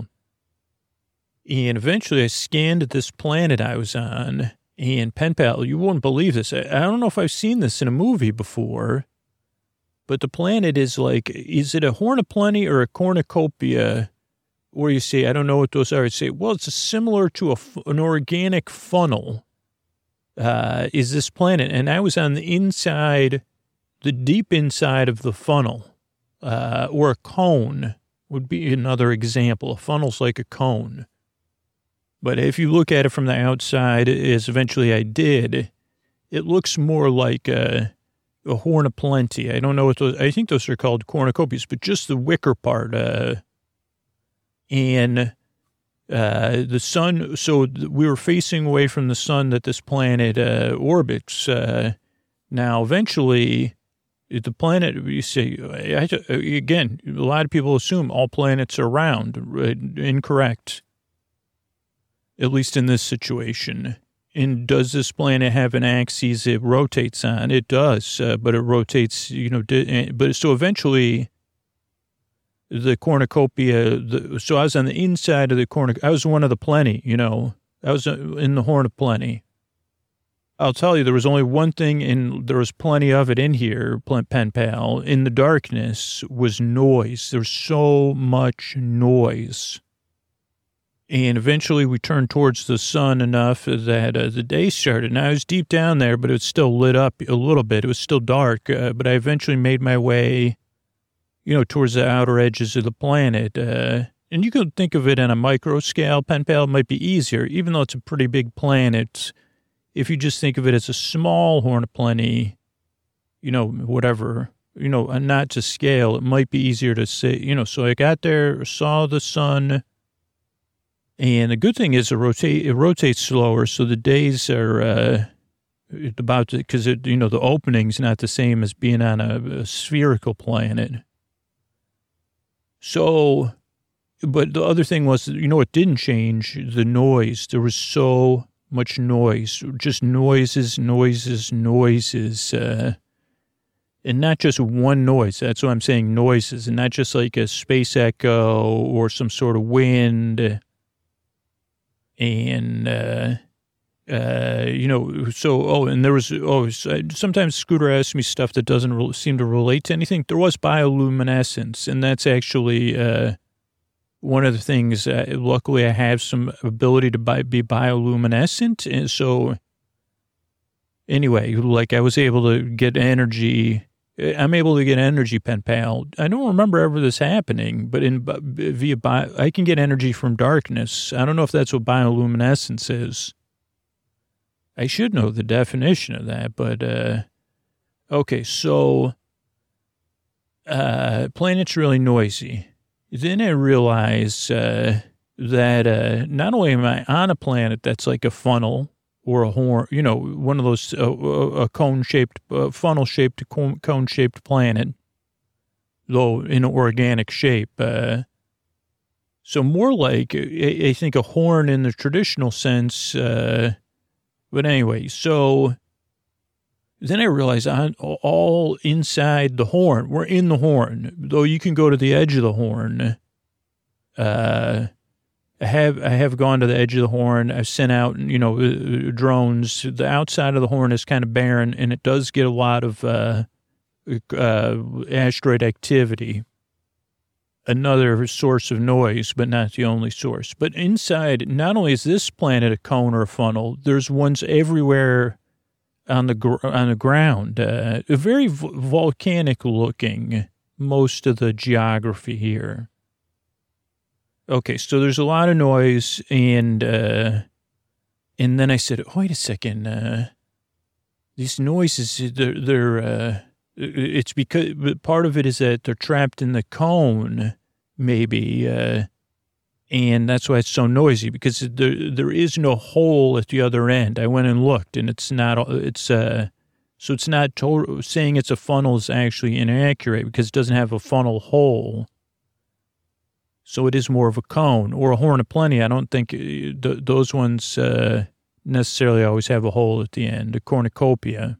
And eventually I scanned this planet I was on, and Pen Pal, you wouldn't believe this. I, I don't know if I've seen this in a movie before, but the planet is like, is it a horn of plenty or a cornucopia? Or you say, I don't know what those are. I say, well, it's similar to a, an organic funnel. Uh, is this planet. And I was on the inside, the deep inside of the funnel, uh, or a cone would be another example. A funnel's like a cone. But if you look at it from the outside, as eventually I did, it looks more like a, a horn of plenty. I don't know what those, I think those are called cornucopias, but just the wicker part. Uh, and Uh, the sun, so we were facing away from the sun that this planet uh, orbits. Uh, now, eventually, the planet, you say, I, again, a lot of people assume all planets are round. Incorrect. At least in this situation. And does this planet have an axis it rotates on? It does, uh, but it rotates, you know, but so eventually the cornucopia, the, so I was on the inside of the cornucopia. I was one of the plenty, you know. I was in the horn of plenty. I'll tell you, there was only one thing, and there was plenty of it in here, Pen Pal. In the darkness was noise. There's so much noise. And eventually we turned towards the sun enough that uh, the day started. And I was deep down there, but it was still lit up a little bit. It was still dark, uh, but I eventually made my way, you know, towards the outer edges of the planet. Uh, and you could think of it on a micro scale. Pen Pal might be easier, even though it's a pretty big planet. If you just think of it as a small horn of plenty, you know, whatever, you know, not to scale, it might be easier to say, you know. So I got there, saw the sun. And the good thing is it, rotate, it rotates slower, so the days are, uh, about because it, you know, the opening's not the same as being on a, a spherical planet. So, but the other thing was, you know, it didn't change the noise. There was so much noise, just noises, noises, noises, uh, and not just one noise. That's what I'm saying, noises, and not just like a space echo or some sort of wind. And, uh, uh, you know, so, oh, and there was, oh, sometimes Scooter asks me stuff that doesn't re- seem to relate to anything. There was bioluminescence, and that's actually uh, one of the things. Uh, luckily, I have some ability to bi- be bioluminescent. And so, anyway, like I was able to get energy. I'm able to get energy, pen pal. I don't remember ever this happening, but in via bio, I can get energy from darkness. I don't know if that's what bioluminescence is. I should know the definition of that, but uh, okay. So, uh, planet's really noisy. Then I realize uh, that uh, not only am I on a planet that's like a funnel. Or a horn, you know, one of those, uh, a cone-shaped, uh, funnel-shaped, cone-shaped planet, though in an organic shape. Uh, so more like, I, I think, a horn in the traditional sense. Uh, but anyway, so then I realized I'm all inside the horn. We're in the horn, though you can go to the edge of the horn. Uh I have I have gone to the edge of the horn. I've sent out, you know, uh, drones. The outside of the horn is kind of barren, and it does get a lot of uh, uh, asteroid activity. Another source of noise, but not the only source. But inside, not only is this planet a cone or a funnel, there's ones everywhere on the gr- on the ground. Uh, very v- volcanic looking. Most of the geography here. Okay, so there's a lot of noise, and uh, and then I said, oh, wait a second, uh, these noises, they're, they're uh, it's because, part of it is that they're trapped in the cone, maybe, uh, and that's why it's so noisy, because there there is no hole at the other end. I went and looked, and it's not, it's, uh, so it's not total, saying it's a funnel is actually inaccurate, because it doesn't have a funnel hole. So it is more of a cone or a horn of plenty. I don't think th- those ones uh, necessarily always have a hole at the end, a cornucopia.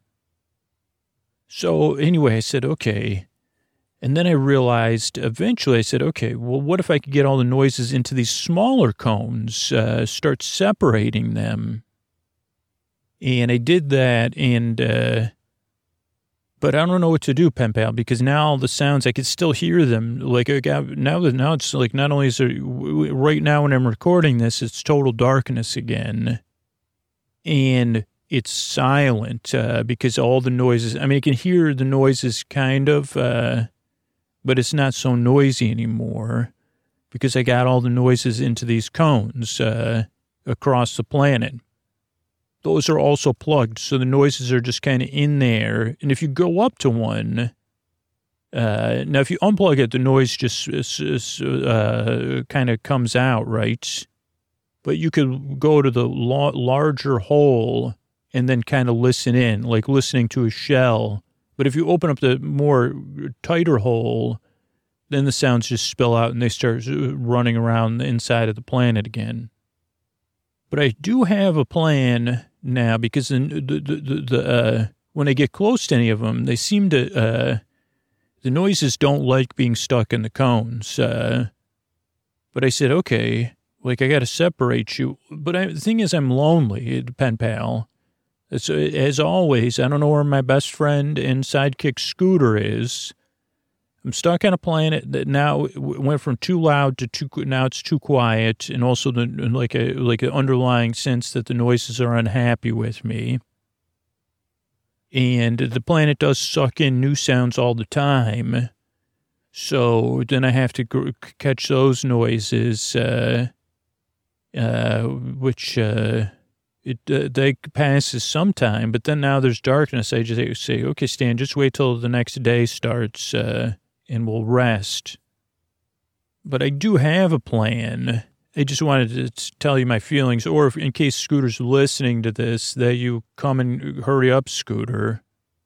So anyway, I said, okay. And then I realized eventually I said, okay, well, what if I could get all the noises into these smaller cones, uh, start separating them? And I did that, and uh, but I don't know what to do, pen pal, because now all the sounds, I could still hear them. Like, I got, now, now it's like, not only is there, right now when I'm recording this, it's total darkness again. And it's silent uh, because all the noises, I mean, I can hear the noises kind of, uh, but it's not so noisy anymore because I got all the noises into these cones uh, across the planet. Those are also plugged, so the noises are just kind of in there. And if you go up to one, uh, now if you unplug it, the noise just uh, kind of comes out, right? But you could go to the la- larger hole and then kind of listen in, like listening to a shell. But if you open up the more tighter hole, then the sounds just spill out and they start running around the inside of the planet again. But I do have a plan now, because the, the, the, the uh, when I get close to any of them, they seem to, uh, the noises don't like being stuck in the cones. Uh, but I said, okay, like I got to separate you. But I, the thing is, I'm lonely, pen pal. It's, as always, I don't know where my best friend and sidekick Scooter is. I'm stuck on a planet that now went from too loud to too, now it's too quiet, and also the, like a like an underlying sense that the noises are unhappy with me. And the planet does suck in new sounds all the time. So then I have to g- catch those noises, uh, uh, which uh, it uh, they passes sometime. But then now there's darkness. I just say, okay, Stan, just wait till the next day starts. Uh, and we'll rest. But I do have a plan. I just wanted to t- tell you my feelings, or if, in case Scooter's listening to this, that you come and hurry up, Scooter,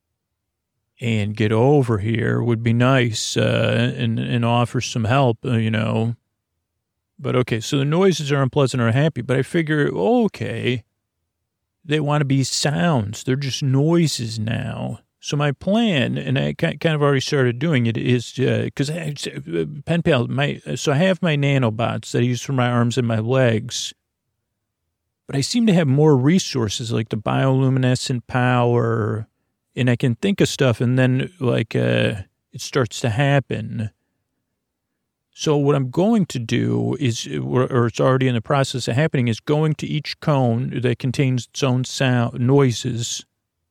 and get over here would be nice, uh, and, and offer some help, uh, you know. But okay, so the noises are unpleasant or happy, but I figure, okay, they want to be sounds. They're just noises now. So my plan, and I kind of already started doing it, is because uh, I, Pen Pal, my, so I have my nanobots that I use for my arms and my legs, but I seem to have more resources like the bioluminescent power, and I can think of stuff, and then like uh, it starts to happen. So what I'm going to do is, or it's already in the process of happening, is going to each cone that contains its own sound noises.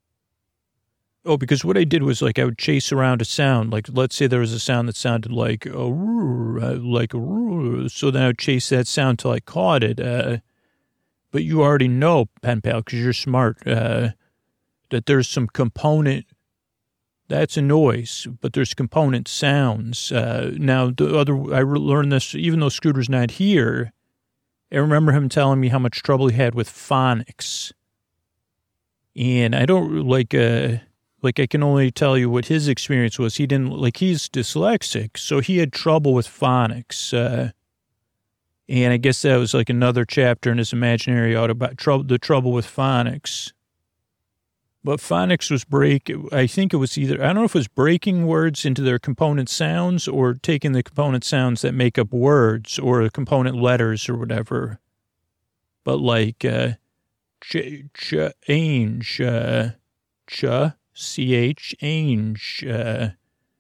Oh, because what I did was, like, I would chase around a sound. Like, let's say there was a sound that sounded like, a like, a so then I would chase that sound till I caught it. Uh, but you already know, Pen Pal, because you're smart, uh, that there's some component, that's a noise, but there's component sounds. Uh, now, the other, I learned this, even though Scooter's not here, I remember him telling me how much trouble he had with phonics. And I don't, like, uh... Like, I can only tell you what his experience was. He didn't, like, he's dyslexic, so he had trouble with phonics. Uh, and I guess that was, like, another chapter in his imaginary autobiography, trouble, the trouble with phonics. But phonics was break, I think it was either, I don't know if it was breaking words into their component sounds or taking the component sounds that make up words or the component letters or whatever. But, like, uh, ch, ch, ainge, uh, ch, C H, ainge, uh,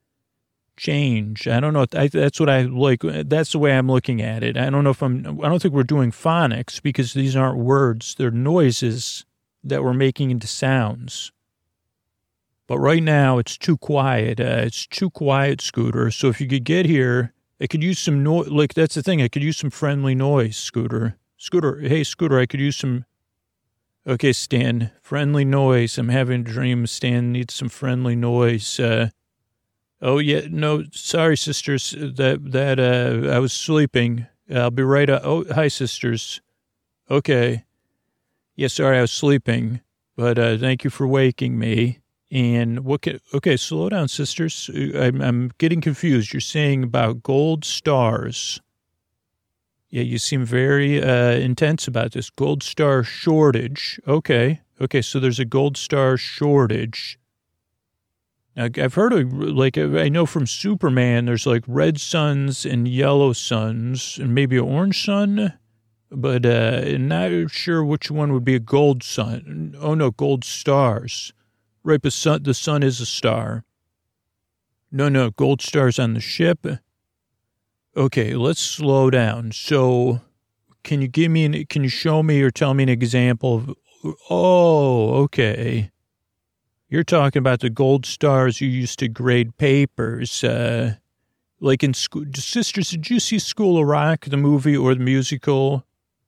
change. I don't know. I, that's what I like. That's the way I'm looking at it. I don't know if I'm, I don't think we're doing phonics because these aren't words. They're noises that we're making into sounds. But right now it's too quiet. Uh, it's too quiet, Scooter. So if you could get here, I could use some noise. Like, that's the thing. I could use some friendly noise, Scooter. Scooter. Hey, Scooter, I could use some. Okay, Stan, friendly noise. I'm having a dream. Stan needs some friendly noise. Uh, oh, yeah, no, sorry, sisters, that, that, uh, I was sleeping. I'll be right up. Oh, hi, sisters. Okay. Yeah, sorry, I was sleeping, but, uh, thank you for waking me. And what can, okay, slow down, sisters. I'm, I'm getting confused. You're saying about gold stars. Yeah, you seem very uh, intense about this. Gold star shortage. Okay. Okay, so there's a gold star shortage. Now, I've heard of, like, I know from Superman, there's, like, red suns and yellow suns and maybe an orange sun, but uh, not sure which one would be a gold sun. Oh, no, gold stars. Right, but sun, the sun is a star. No, no, gold stars on the ship. Okay, let's slow down. So, can you give me, an, can you show me or tell me an example of, oh, okay. You're talking about the gold stars you used to grade papers. Uh, like in school, sisters, did you see School of Rock, the movie or the musical?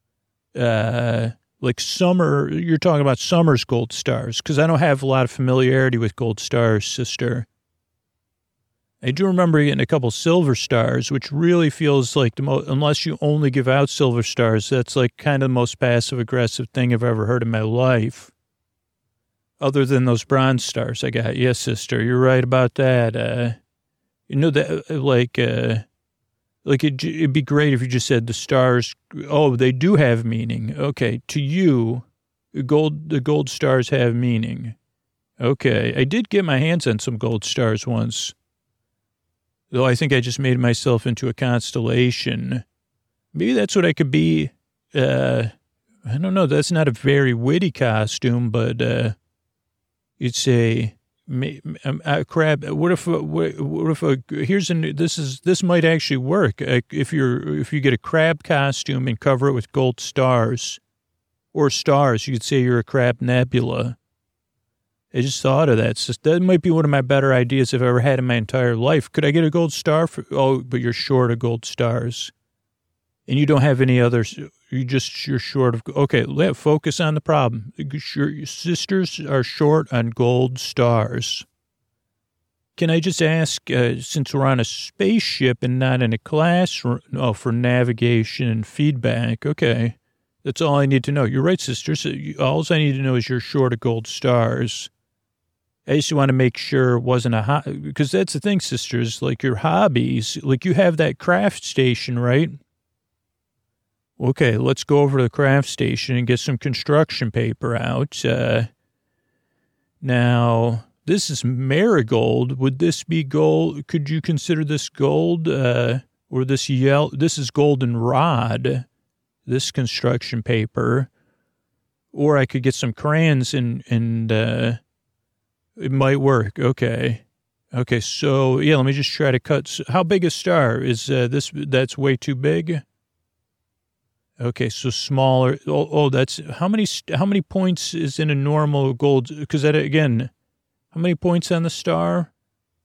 Uh, like Summer, you're talking about Summer's gold stars, because I don't have a lot of familiarity with gold stars, sister. I do remember getting a couple silver stars, which really feels like the most, unless you only give out silver stars, that's like kind of the most passive aggressive thing I've ever heard in my life. Other than those bronze stars I got. Yes, sister, you're right about that. Uh, you know, that like, uh, like it, it'd be great if you just said the stars, oh, they do have meaning. Okay, to you, gold, the gold stars have meaning. Okay, I did get my hands on some gold stars once. Though I think I just made myself into a constellation. Maybe that's what I could be. Uh, I don't know. That's not a very witty costume, but uh, it's a, a crab. What if? What if? A, here's a. This is. This might actually work. If you're. If you get a crab costume and cover it with gold stars, or stars, you could say you're a crab nebula. I just thought of that. So that might be one of my better ideas I've ever had in my entire life. Could I get a gold star? For, oh, but you're short of gold stars. And you don't have any others. You just, you're short of, okay, let focus on the problem. Your sisters are short on gold stars. can I just ask, uh, since we're on a spaceship and not in a classroom, oh, for navigation and feedback, okay. That's all I need to know. You're right, sister. So you, all I need to know is you're short of gold stars. I just want to make sure it wasn't a hobby, because that's the thing, sisters, like your hobbies, like you have that craft station, right? Okay, let's go over to the craft station and get some construction paper out. Uh, now, this is marigold. Would this be gold? Could you consider this gold? Uh, or this yellow? This is goldenrod, this construction paper. Or I could get some crayons and, and uh, it might work. Okay. Okay, so, yeah, let me just try to cut. How big a star? Is uh, this, that's way too big? Okay, so smaller. Oh, oh, that's, how many, how many points is in a normal gold? Because that, again, how many points on the star?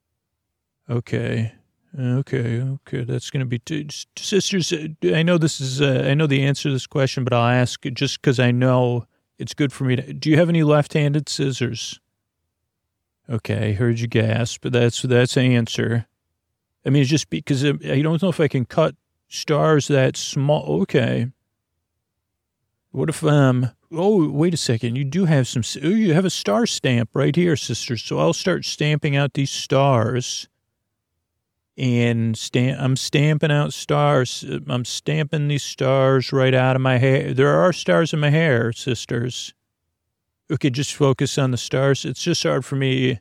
Okay. Okay. Okay. That's going to be two. Sisters, I know this is, uh, I know the answer to this question, but I'll ask just because I know it's good for me to, do you have any left-handed scissors? Okay. I heard you gasp, but that's, that's the answer. I mean, it's just because I don't know if I can cut stars that small. Okay. What if, um, oh, wait a second. You do have some, oh, you have a star stamp right here, sisters. So I'll start stamping out these stars and stamp, I'm stamping out stars. I'm stamping these stars right out of my hair. There are stars in my hair, sisters. Okay, just focus on the stars. It's just hard for me,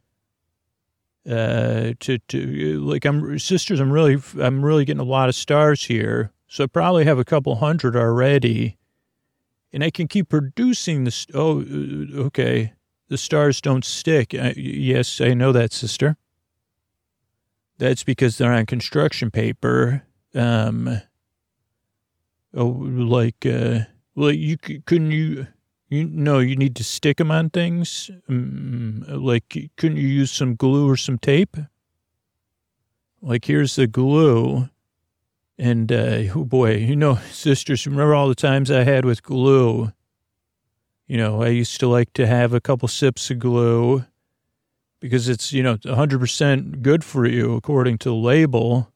uh, to, to, like, I'm, sisters, I'm really, I'm really getting a lot of stars here. So I probably have a couple hundred already. And I can keep producing this. Oh, okay. The stars don't stick. I, yes, I know that, sister. That's because they're on construction paper. Um, oh, like, uh, well, you couldn't you, you no, you need to stick them on things. Um, like, couldn't you use some glue or some tape? Like, here's the glue. And, uh, oh boy, you know, sisters, remember all the times I had with glue? You know, I used to like to have a couple sips of glue because it's, you know, one hundred percent good for you according to the label.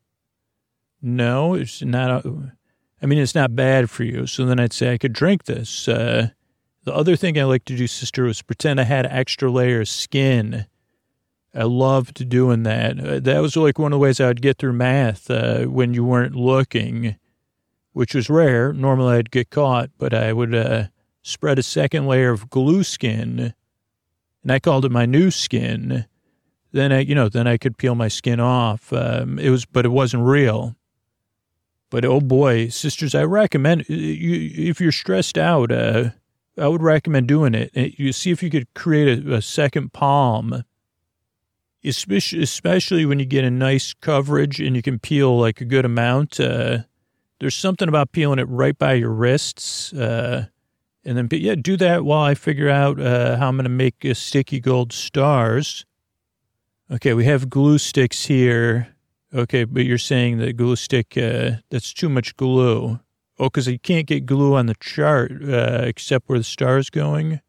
No, it's not, a, I mean, it's not bad for you. So then I'd say I could drink this. Uh, the other thing I like to do, sister, was pretend I had an extra layer of skin. I loved doing that. Uh, that was like one of the ways I would get through math uh, when you weren't looking, which was rare. Normally I'd get caught, but I would uh, spread a second layer of glue skin, and I called it my new skin. Then I, you know, then I could peel my skin off. Um, it was, but it wasn't real. But oh boy, sisters, I recommend you if you're stressed out. Uh, I would recommend doing it. You see if you could create a, a second palm. Especially, especially when you get a nice coverage and you can peel like a good amount. Uh, there's something about peeling it right by your wrists. Uh, and then, yeah, do that while I figure out uh, how I'm going to make uh, sticky gold stars. Okay, we have glue sticks here. Okay, but you're saying that glue stick, uh, that's too much glue. Oh, because you can't get glue on the chart uh, except where the star's going.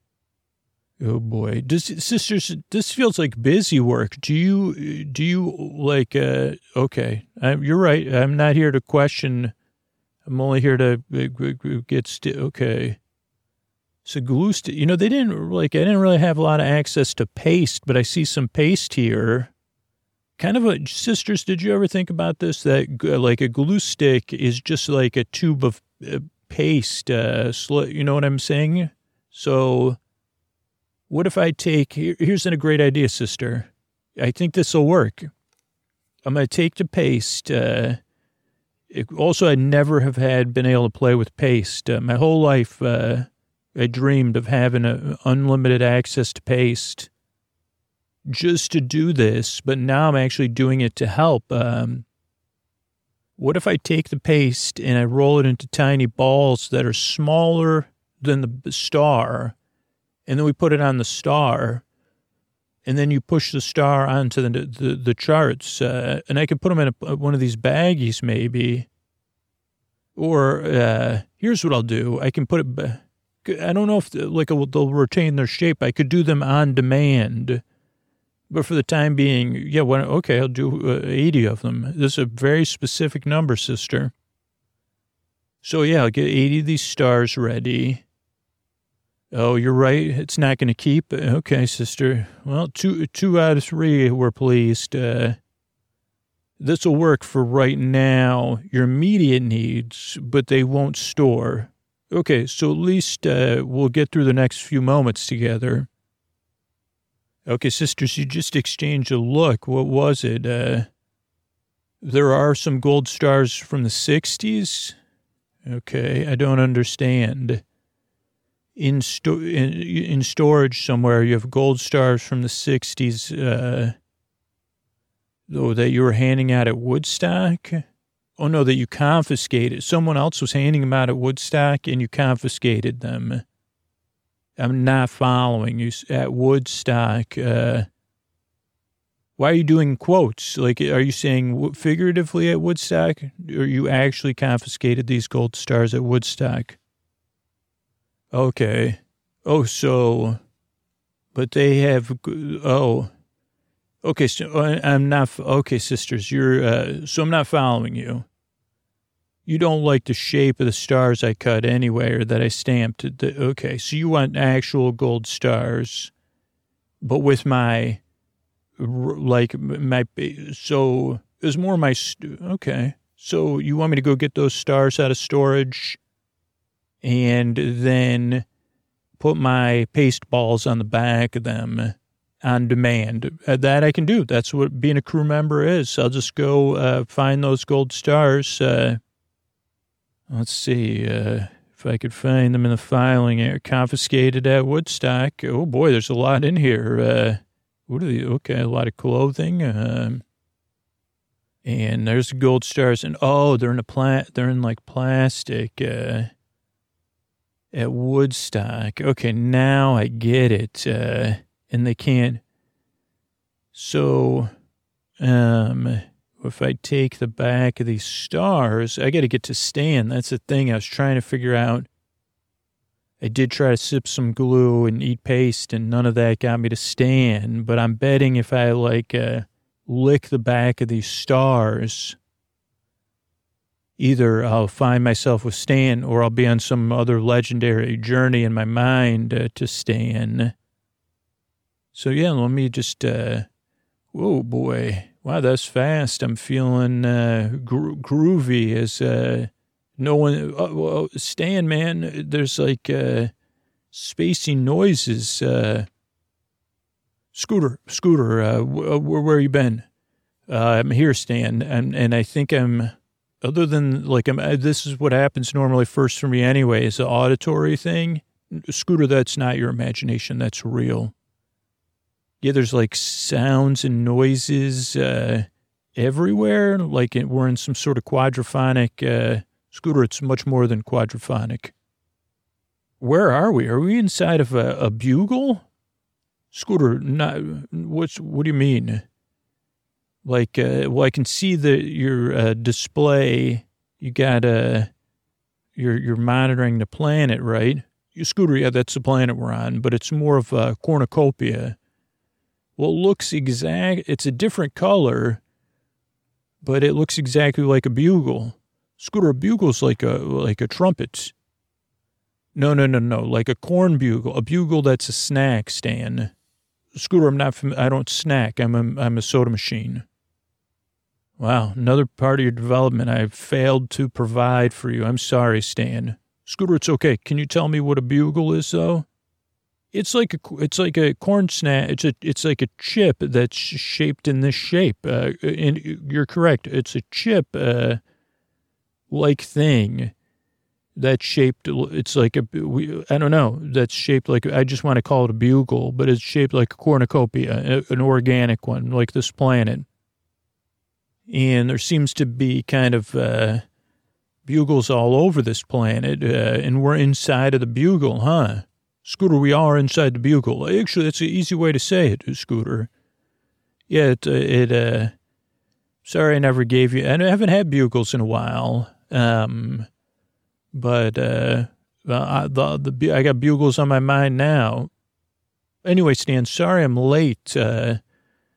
Oh boy, Does, sisters, this feels like busy work. Do you, do you like, uh, okay, I'm, you're right. I'm not here to question. I'm only here to get, st- okay. So glue, st- you know, they didn't like, I didn't really have a lot of access to paste, but I see some paste here. Kind of a, sisters, did you ever think about this? That like a glue stick is just like a tube of uh, paste, uh, sl- you know what I'm saying? So, what if I take, here, here's a great idea, sister. I think this will work. I'm going to take the paste. Uh, it, also, I never have had been able to play with paste. Uh, my whole life, uh, I dreamed of having a, unlimited access to paste just to do this, but now I'm actually doing it to help. Um, what if I take the paste and I roll it into tiny balls that are smaller than the star, and then we put it on the star, and then you push the star onto the the, the charts, uh, and I could put them in a, one of these baggies maybe. Or uh, here's what I'll do. I can put it, I don't know if like they'll retain their shape. I could do them on demand. But for the time being, yeah, well, okay, I'll do uh, eighty of them. This is a very specific number, sister. So, yeah, I'll get eighty of these stars ready. Oh, you're right. It's not going to keep. Okay, sister. Well, two two out of three were pleased. Uh, this will work for right now, your immediate needs, but they won't store. Okay, so at least uh, we'll get through the next few moments together. Okay, sisters, you just exchanged a look. What was it? Uh, there are some gold stars from the sixties. Okay, I don't understand. In, sto- in in storage somewhere, you have gold stars from the sixties, uh, though, that you were handing out at Woodstock? Oh, no, that you confiscated. Someone else was handing them out at Woodstock, and you confiscated them. I'm not following you. At Woodstock, uh, why are you doing quotes? Like, are you saying figuratively at Woodstock, or you actually confiscated these gold stars at Woodstock? Okay. Oh, so, but they have, oh, okay, so I'm not, okay, sisters, you're, uh, so I'm not following you. You don't like the shape of the stars I cut anyway, or that I stamped. Okay, so you want actual gold stars, but with my, like, my, so it was more my, okay, so you want me to go get those stars out of storage and then put my paste balls on the back of them on demand? Uh, that I can do. That's what being a crew member is. I'll just go uh, find those gold stars. Uh, let's see uh, if I could find them in the filing area. Confiscated at Woodstock. Oh, boy, there's a lot in here. Uh, what are the, okay, a lot of clothing. Um, and there's the gold stars. And, oh, they're in a pla- they're in, like, plastic. Uh At Woodstock. Okay, now I get it. Uh, and they can't. So, um, if I take the back of these stars, I got to get to Stan. That's the thing I was trying to figure out. I did try to sip some glue and eat paste, and none of that got me to Stan. But I'm betting if I, like, uh, lick the back of these stars, either I'll find myself with Stan, or I'll be on some other legendary journey in my mind uh, to Stan. So, yeah, let me just, uh, whoa, boy. Wow, that's fast. I'm feeling uh, gro- groovy as uh, no one, uh, well, Stan, man, there's like uh, spacey noises. Uh, Scooter, Scooter, uh, where, where you been? Uh, I'm here, Stan, and, and I think I'm... Other than, like, I'm, this is what happens normally first for me anyway, is the auditory thing. Scooter, that's not your imagination. That's real. Yeah, there's, like, sounds and noises uh, everywhere. Like, we're in some sort of quadraphonic. Uh, Scooter, it's much more than quadraphonic. Where are we? Are we inside of a, a bugle? Scooter, not, what's, what do you mean? Like, uh, well, I can see the your uh, display. You got uh, you're you're monitoring the planet, right? You Scooter, yeah, that's the planet we're on, but it's more of a cornucopia. Well, it looks exact. It's a different color, but it looks exactly like a bugle. Scooter, a bugle's like a like a trumpet. No, no, no, no, like a corn bugle. A bugle that's a snack, Stan. Scooter, I'm not. I don't snack. I'm a I'm a soda machine. Wow, another part of your development I've failed to provide for you. I'm sorry, Stan. Scooter, it's okay. Can you tell me what a bugle is, though? It's like a, it's like a corn snack. It's a, it's like a chip that's shaped in this shape. Uh, and you're correct. It's a chip, uh, like thing that's shaped. It's like a, we, I don't know. That's shaped like, I just want to call it a bugle, but it's shaped like a cornucopia, an organic one, like this planet. And there seems to be kind of uh, bugles all over this planet, uh, and we're inside of the bugle, huh? Scooter, we are inside the bugle. Actually, that's an easy way to say it, Scooter. Yeah, it, uh, it uh, sorry I never gave you, and I haven't had bugles in a while, um, but uh, I, the, the, I got bugles on my mind now. Anyway, Stan, sorry I'm late. Uh,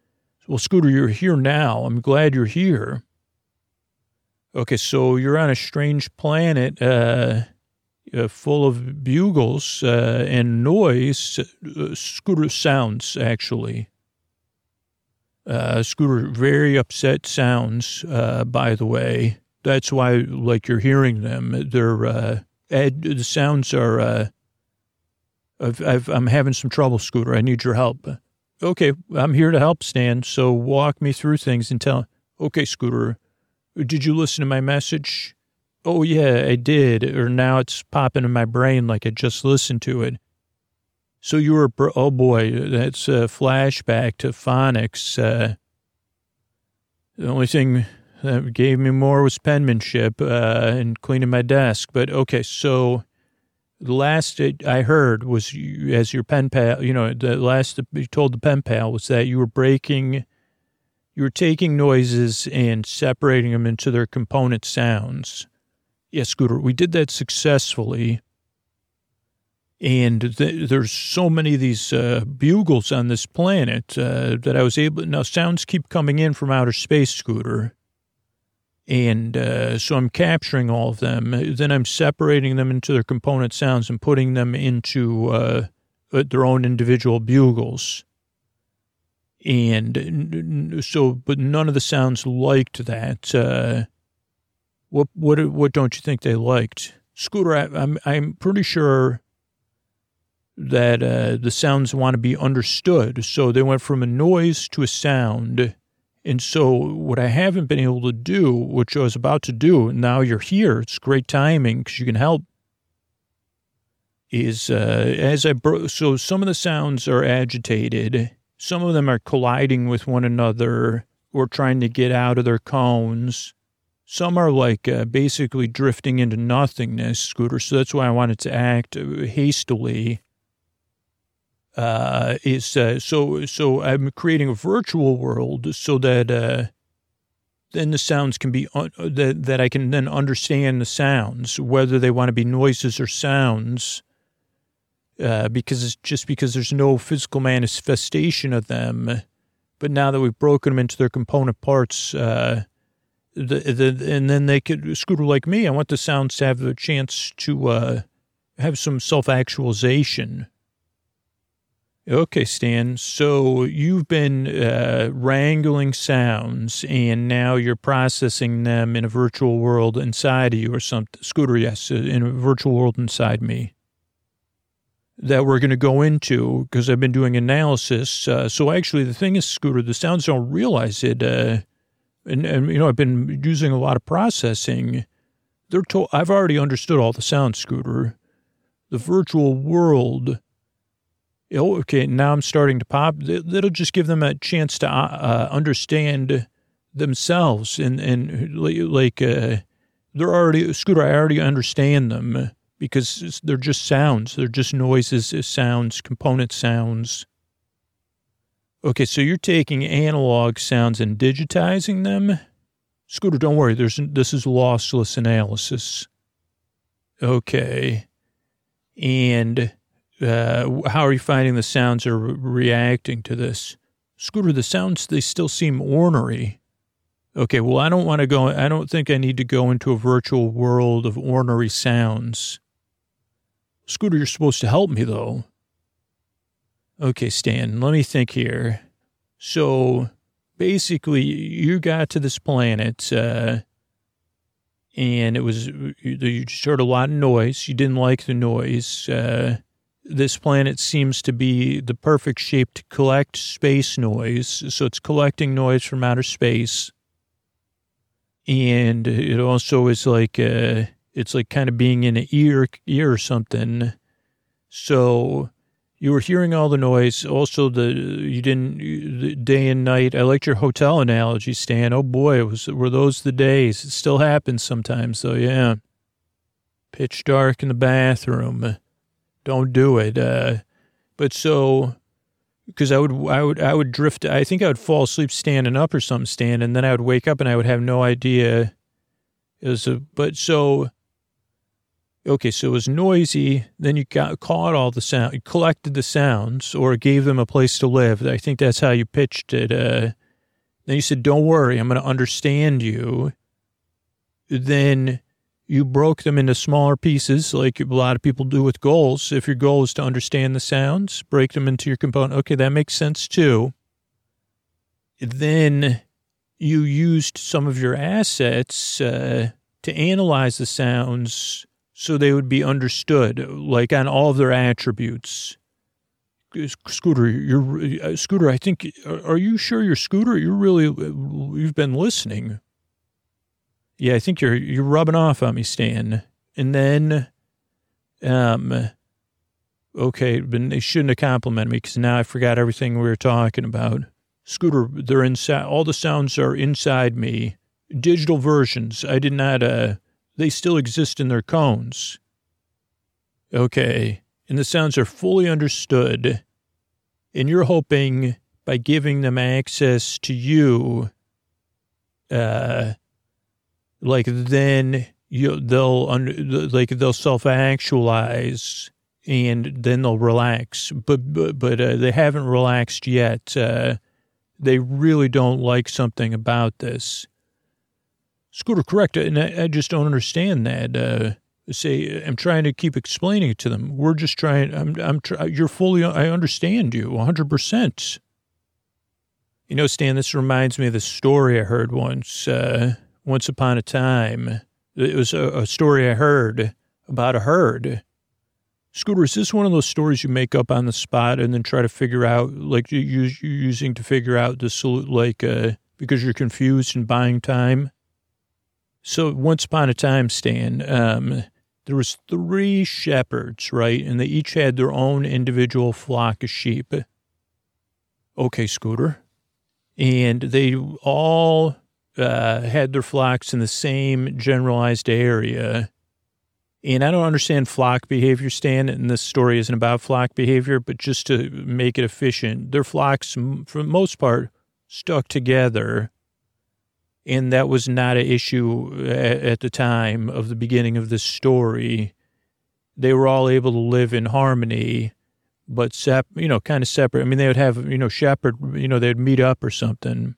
Well, Scooter, you're here now. I'm glad you're here. Okay, so you're on a strange planet uh, uh, full of bugles uh, and noise. Uh, Scooter sounds, actually. Uh, Scooter, very upset sounds, uh, by the way. That's why, like, you're hearing them. They're, uh, ed, the sounds are, uh, I've, I've, I'm having some trouble, Scooter. I need your help. Okay, I'm here to help, Stan. So walk me through things and tell. Okay, Scooter, did you listen to my message? Oh, yeah, I did. Or now it's popping in my brain like I just listened to it. So you were, oh boy, that's a flashback to phonics. Uh, the only thing that gave me more was penmanship uh, and cleaning my desk. But okay, so the last I heard was you, as your pen pal, you know, the last you told the pen pal was that you were breaking, you were taking noises and separating them into their component sounds. Yes, Scooter, we did that successfully. And th- there's so many of these uh, bugles on this planet uh, that I was able, now sounds keep coming in from outer space, Scooter. And uh, so I'm capturing all of them. Then I'm separating them into their component sounds and putting them into uh, their own individual bugles. And so, but none of the sounds liked that. Uh, what what what don't you think they liked, Scooter? I, I'm I'm pretty sure that uh, the sounds want to be understood. So they went from a noise to a sound. And so what I haven't been able to do, which I was about to do, now you're here, it's great timing because you can help, is uh, as I bro- so some of the sounds are agitated. Some of them are colliding with one another or trying to get out of their cones. Some are like uh, basically drifting into nothingness, Scooter. So that's why I wanted to act hastily. Uh, is, uh, so, so I'm creating a virtual world so that, uh, then the sounds can be, un- that, that I can then understand the sounds, whether they want to be noises or sounds, uh, because it's just because there's no physical manifestation of them. But now that we've broken them into their component parts, uh, the, the, and then they could, Scooter, like me, I want the sounds to have a chance to, uh, have some self-actualization. Okay, Stan, so you've been uh, wrangling sounds, and now you're processing them in a virtual world inside of you or something. Scooter, yes, in a virtual world inside me that we're going to go into because I've been doing analysis. Uh, so actually, the thing is, Scooter, the sounds don't realize it. Uh, and, and, you know, I've been using a lot of processing. They're told, I've already understood all the sounds, Scooter. The virtual world... Oh, okay, now I'm starting to pop. That'll just give them a chance to uh, understand themselves. And, and like, uh, they're already, Scooter, I already understand them because they're just sounds. They're just noises, sounds, component sounds. Okay, so you're taking analog sounds and digitizing them? Scooter, don't worry. There's this is lossless analysis. Okay. And... Uh, how are you finding the sounds are re- reacting to this? Scooter, the sounds, they still seem ornery. Okay, well, I don't want to go, I don't think I need to go into a virtual world of ornery sounds. Scooter, you're supposed to help me, though. Okay, Stan, let me think here. So, basically, you got to this planet, uh, and it was, you, you just heard a lot of noise. You didn't like the noise, uh, this planet seems to be the perfect shape to collect space noise. So it's collecting noise from outer space. And it also is like, uh, it's like kind of being in an ear, ear or something. So you were hearing all the noise. Also, the, you didn't, the day and night. I liked your hotel analogy, Stan. Oh boy, it was, were those the days? It still happens sometimes, though, yeah. Pitch dark in the bathroom. Don't do it. Uh, but so, because I would, I would, I would drift. I think I would fall asleep standing up or something, Stan, and then I would wake up and I would have no idea. It was a, but so, okay, so it was noisy. Then you got caught all the sound, you collected the sounds, or gave them a place to live. I think that's how you pitched it. Uh, Then you said, don't worry, I'm going to understand you. Then you broke them into smaller pieces like a lot of people do with goals. If your goal is to understand the sounds, break them into your component. Okay, that makes sense too. Then you used some of your assets uh, to analyze the sounds so they would be understood, like on all of their attributes. Scooter, you're uh, Scooter. I think. Are, are you sure you're Scooter? You're really. You've been listening. Yeah, I think you're you're rubbing off on me, Stan. And then, um, okay, but they shouldn't have complimented me because now I forgot everything we were talking about. Scooter, they're inside. All the sounds are inside me. Digital versions. I did not. Uh, they still exist in their cones. Okay. And the sounds are fully understood, and you're hoping by giving them access to you, uh, like then you they'll under, like they'll self-actualize, and then they'll relax. But but, but uh, they haven't relaxed yet. Uh, they really don't like something about this. Scooter, correct, and I, I just don't understand that. Uh, Say, I'm trying to keep explaining it to them. We're just trying, I'm, I'm, try, you're fully, I understand you one hundred percent. You know, Stan, this reminds me of the story I heard once, uh, once upon a time. It was a, a story I heard about a herd. Scooter, is this one of those stories you make up on the spot and then try to figure out, like you use, you're using to figure out the salute, like, uh, because you're confused and buying time? So once upon a time, Stan, um, there was three shepherds, right? And they each had their own individual flock of sheep. Okay, Scooter. And they all uh, had their flocks in the same generalized assez. And I don't understand flock behavior, Stan, and this story isn't about flock behavior, but just to make it efficient, their flocks, for the most part, stuck together. And that was not an issue at, at the time of the beginning of this story. They were all able to live in harmony, but, sep- you know, kind of separate. I mean, they would have, you know, shepherd, you know, they'd meet up or something.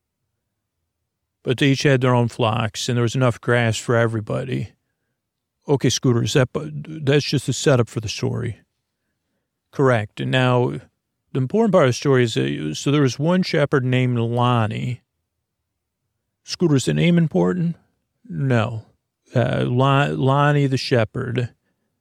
But they each had their own flocks, and there was enough grass for everybody. Okay, Scooter, is that, that's just a setup for the story. Correct. And now, the important part of the story is, uh, so there was one shepherd named Lonnie. Scooter, is the name important? No. Uh, Lon, Lonnie the shepherd.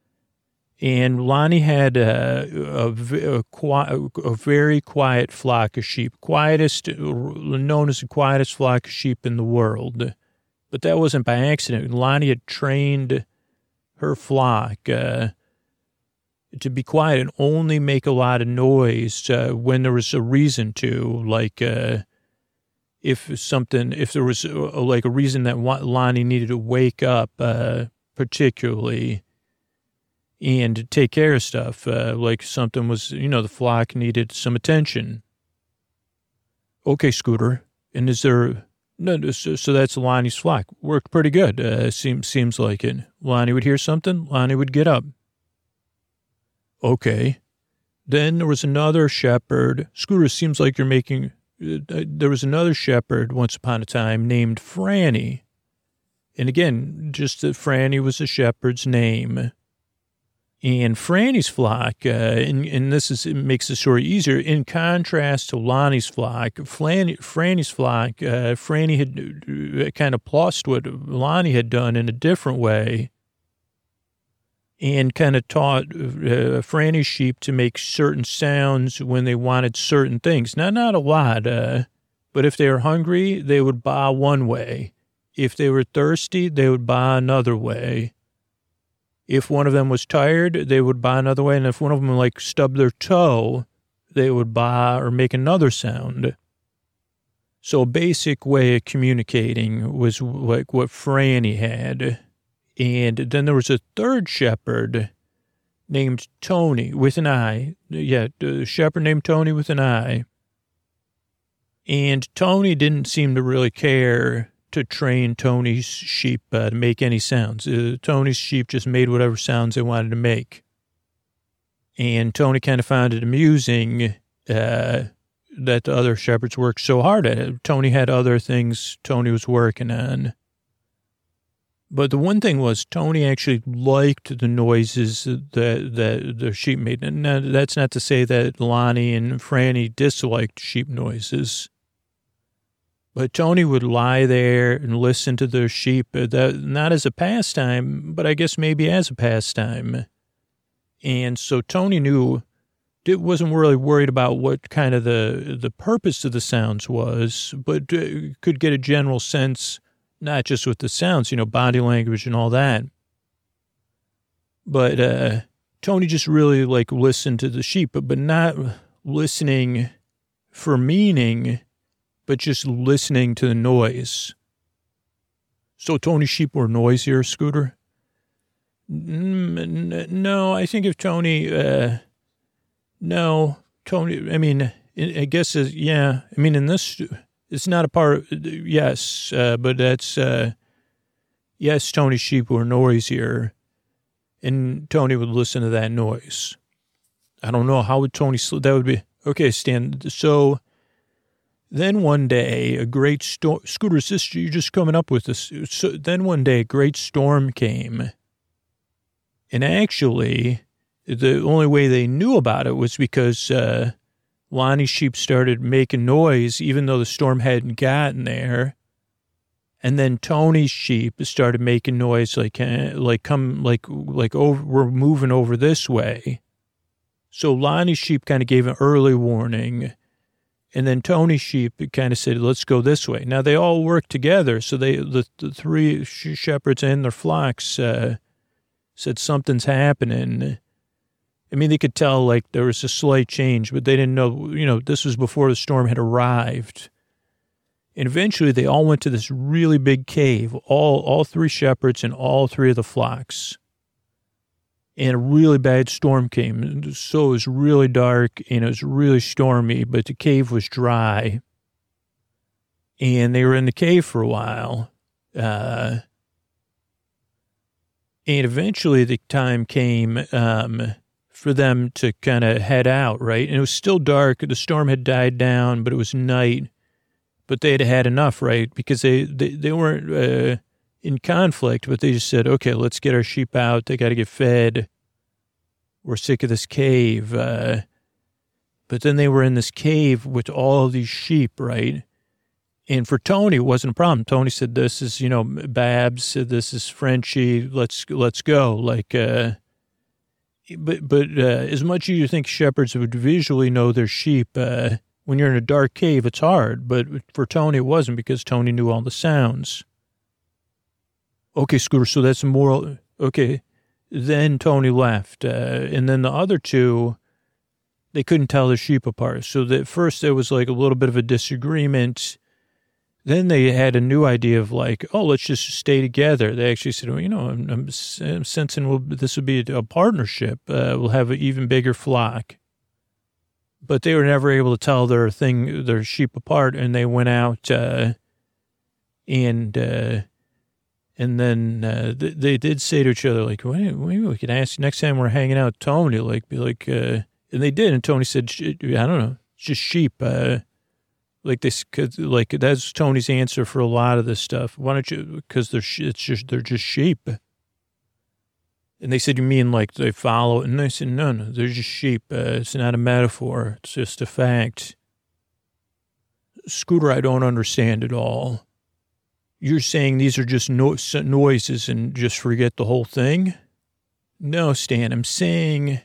And Lonnie had a, a, a, a very quiet flock of sheep, quietest, known as the quietest flock of sheep in the world. But that wasn't by accident. Lonnie had trained her flock uh, to be quiet and only make a lot of noise uh, when there was a reason to, like... Uh, If something, if there was a, like a reason that Lonnie needed to wake up, uh, particularly, and take care of stuff, uh, like something was, you know, the flock needed some attention. Okay, Scooter. And is there, no, so, so that's Lonnie's flock. Worked pretty good. Uh, seems, seems like it. Lonnie would hear something, Lonnie would get up. Okay. Then there was another shepherd. Scooter, seems like you're making... There was another shepherd once upon a time named Franny. And again, just that Franny was a shepherd's name. And Franny's flock, uh, and, and this is, it makes the story easier, in contrast to Lonnie's flock, Franny, Franny's flock, uh, Franny had kind of plussed what Lonnie had done in a different way. And kind of taught uh, Franny's sheep to make certain sounds when they wanted certain things. Now, not a lot, uh, but if they were hungry, they would baa one way. If they were thirsty, they would baa another way. If one of them was tired, they would baa another way. And if one of them, like, stubbed their toe, they would baa or make another sound. So a basic way of communicating was like what Franny had. And then there was a third shepherd named Tony with an I. Yeah, a shepherd named Tony with an I. And Tony didn't seem to really care to train Tony's sheep uh, to make any sounds. Uh, Tony's sheep just made whatever sounds they wanted to make. And Tony kind of found it amusing uh, that the other shepherds worked so hard at it. Tony had other things Tony was working on. But the one thing was Tony actually liked the noises that, that the sheep made. And that's not to say that Lonnie and Franny disliked sheep noises. But Tony would lie there and listen to the sheep, that, not as a pastime, but I guess maybe as a pastime. And so Tony knew, it wasn't really worried about what kind of the, the purpose of the sounds was, but could get a general sense, not just with the sounds, you know, body language and all that. But uh, Tony just really, like, listened to the sheep, but, but not listening for meaning, but just listening to the noise. So Tony's sheep were noisier, Scooter? No, I think if Tony, uh, no, Tony, I mean, I guess, yeah, I mean, in this, it's not a part, yes, uh, but that's, uh, yes, Tony's sheep were noisier, and Tony would listen to that noise. I don't know, how would Tony, that would be, okay, Stan, so then one day, a great storm, Scooter, is this, you're just coming up with this, so then one day, a great storm came. And actually, the only way they knew about it was because uh, Lonnie's sheep started making noise, even though the storm hadn't gotten there. And then Tony's sheep started making noise, like uh, like come like like over, we're moving over this way. So Lonnie's sheep kind of gave an early warning, and then Tony's sheep kind of said, "Let's go this way." Now they all worked together, so they the, the three shepherds and their flocks. Uh, said something's happening. I mean, they could tell, like, there was a slight change, but they didn't know, you know, this was before the storm had arrived. And eventually they all went to this really big cave, all all three shepherds and all three of the flocks. And a really bad storm came. So it was really dark and it was really stormy, but the cave was dry. And they were in the cave for a while. Uh... And eventually the time came um, for them to kind of head out, right? And it was still dark. The storm had died down, but it was night. But they had had enough, right? Because they, they, they weren't uh, in conflict, but they just said, okay, let's get our sheep out. They got to get fed. We're sick of this cave. Uh, but then they were in this cave with all of these sheep, right? And for Tony, it wasn't a problem. Tony said, this is, you know, Babs, this is Frenchie, let's let's go. Like, uh, but but uh, as much as you think shepherds would visually know their sheep, uh, when you're in a dark cave, it's hard. But for Tony, it wasn't, because Tony knew all the sounds. Okay, Scooter, so that's a moral. Okay, then Tony left. Uh, and then the other two, they couldn't tell the sheep apart. So at first there was like a little bit of a disagreement. Then they had a new idea of like, oh, let's just stay together. They actually said, well, you know, I'm, I'm sensing we'll, this would be a partnership. Uh, we'll have an even bigger flock. But they were never able to tell their thing, their sheep apart, and they went out uh, and uh, and then uh, they, they did say to each other, like, well, maybe we could ask next time we're hanging out, Tony, like, be like, uh, and they did. And Tony said, I don't know, it's just sheep. Uh, Like this, cause like that's Tony's answer for a lot of this stuff. Why don't you? Because they're it's just they're just sheep. And they said, you mean like they follow? And they said, no, no, they're just sheep. Uh, it's not a metaphor. It's just a fact. Scooter, I don't understand at all. You're saying these are just no- noises and just forget the whole thing? No, Stan, I'm saying.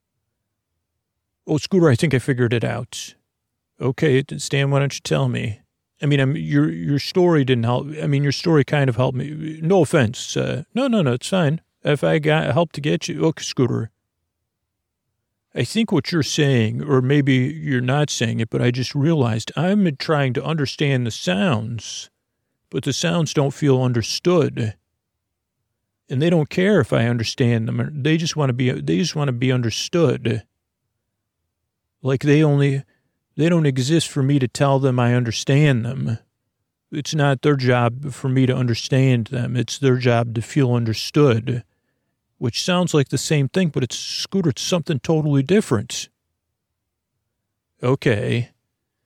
Oh, Scooter, I think I figured it out. Okay, Stan, why don't you tell me? I mean, I'm, your your story didn't help. I mean, your story kind of helped me. No offense. Uh, no, no, no, it's fine. If I got help to get you, okay, Scooter. I think what you're saying, or maybe you're not saying it, but I just realized I'm trying to understand the sounds, but the sounds don't feel understood. And they don't care if I understand them. They just want to be, they just want to be understood. Like they only... They don't exist for me to tell them I understand them. It's not their job for me to understand them. It's their job to feel understood, which sounds like the same thing, but it's, Scooter, it's something totally different. Okay.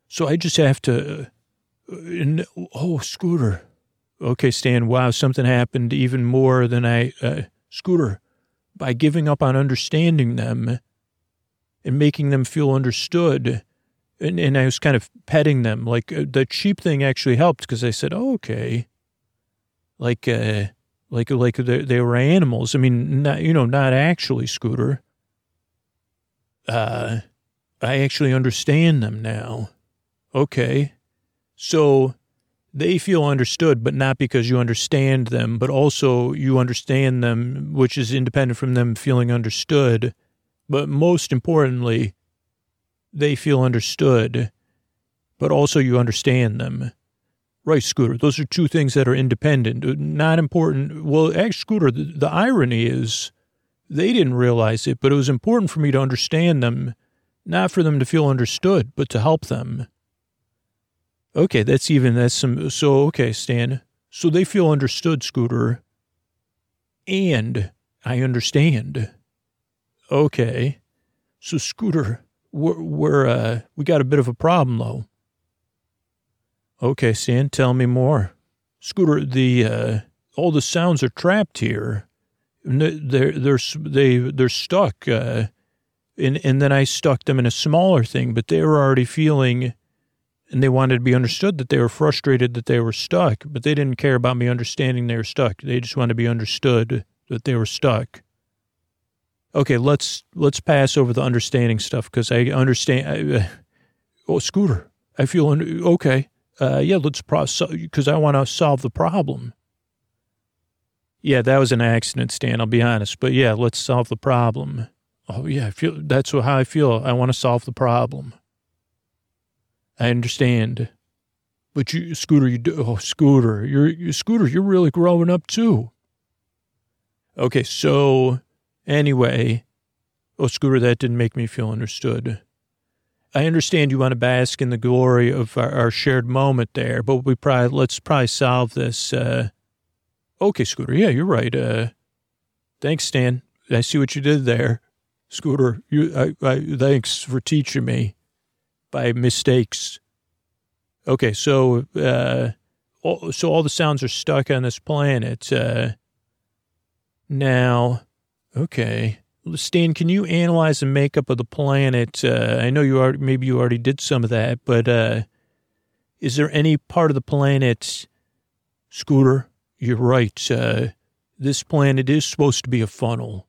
So I just have to, uh, and, oh, Scooter. Okay, Stan, wow, something happened even more than I, uh, Scooter, by giving up on understanding them and making them feel understood. And, and I was kind of petting them. Like, uh, the cheap thing actually helped because I said, oh, okay. Like, uh, like, like they, they were animals. I mean, not, you know, not actually, Scooter. Uh, I actually understand them now. Okay. So they feel understood, but not because you understand them, but also you understand them, which is independent from them feeling understood. But most importantly, they feel understood, but also you understand them. Right, Scooter. Those are two things that are independent, not important. Well, actually, Scooter, the, the irony is they didn't realize it, but it was important for me to understand them, not for them to feel understood, but to help them. Okay, that's even, that's some, so, okay, Stan. So they feel understood, Scooter, and I understand. Okay. So, Scooter, we're, we're uh, we got a bit of a problem, though. Okay, Stan, tell me more. Scooter, the, uh, all the sounds are trapped here. They're, they're, they, they're stuck, uh, and, and then I stuck them in a smaller thing, but they were already feeling, and they wanted to be understood that they were frustrated that they were stuck, but they didn't care about me understanding they were stuck. They just wanted to be understood that they were stuck. Okay, let's let's pass over the understanding stuff because I understand. I, uh, oh, Scooter, I feel under, okay. Uh, yeah, let's process because I want to solve the problem. Yeah, that was an accident, Stan. I'll be honest, but yeah, let's solve the problem. Oh yeah, I feel that's how I feel. I want to solve the problem. I understand. But you, Scooter, you do, oh, Scooter, you're, you, Scooter, you're really growing up too. Okay, so anyway, oh, Scooter, that didn't make me feel understood. I understand you want to bask in the glory of our, our shared moment there, but we probably, let's probably solve this. Uh, okay, Scooter, yeah, you're right. Uh, thanks, Stan. I see what you did there. Scooter, you, I, I, thanks for teaching me. By mistakes. Okay, so uh, all, so all the sounds are stuck on this planet. Uh, now, okay, Stan, can you analyze the makeup of the planet? Uh, I know you already, maybe you already did some of that, but uh, is there any part of the planet, Scooter? You're right. Uh, this planet is supposed to be a funnel.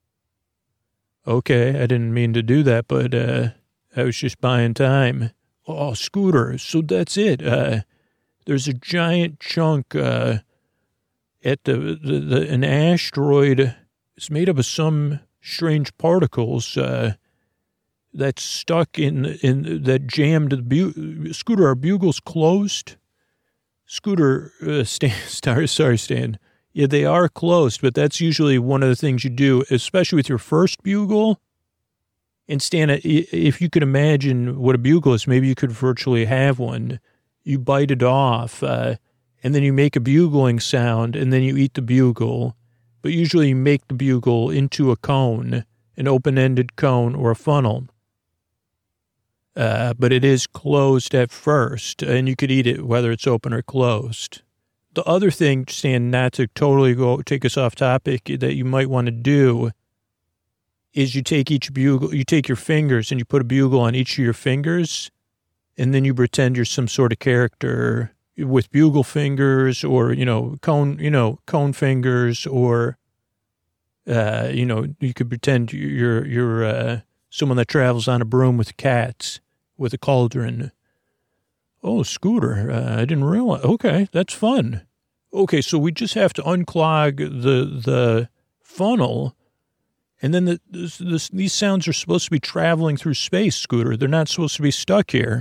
Okay, I didn't mean to do that, but. Uh, I was just buying time. Oh, Scooter, so that's it. Uh, there's a giant chunk uh, at the, the, the an asteroid. It's made up of some strange particles uh, that's stuck in in that jammed the bu- Scooter. Are bugles closed? Scooter, uh, Stan, sorry, sorry, Stan. Yeah, they are closed, but that's usually one of the things you do, especially with your first bugle. And Stan, if you could imagine what a bugle is, maybe you could virtually have one. You bite it off, uh, and then you make a bugling sound, and then you eat the bugle. But usually you make the bugle into a cone, an open-ended cone or a funnel. Uh, but it is closed at first, and you could eat it whether it's open or closed. The other thing, Stan, not to totally go take us off topic, that you might want to do is you take each bugle, you take your fingers and you put a bugle on each of your fingers, and then you pretend you're some sort of character with bugle fingers or, you know, cone, you know, cone fingers, or, uh, you know, you could pretend you're, you're, uh, someone that travels on a broom with cats with a cauldron. Oh, Scooter, uh, I didn't realize. Okay, that's fun. Okay, so we just have to unclog the, the funnel. And then the, this, this, these sounds are supposed to be traveling through space, Scooter. They're not supposed to be stuck here.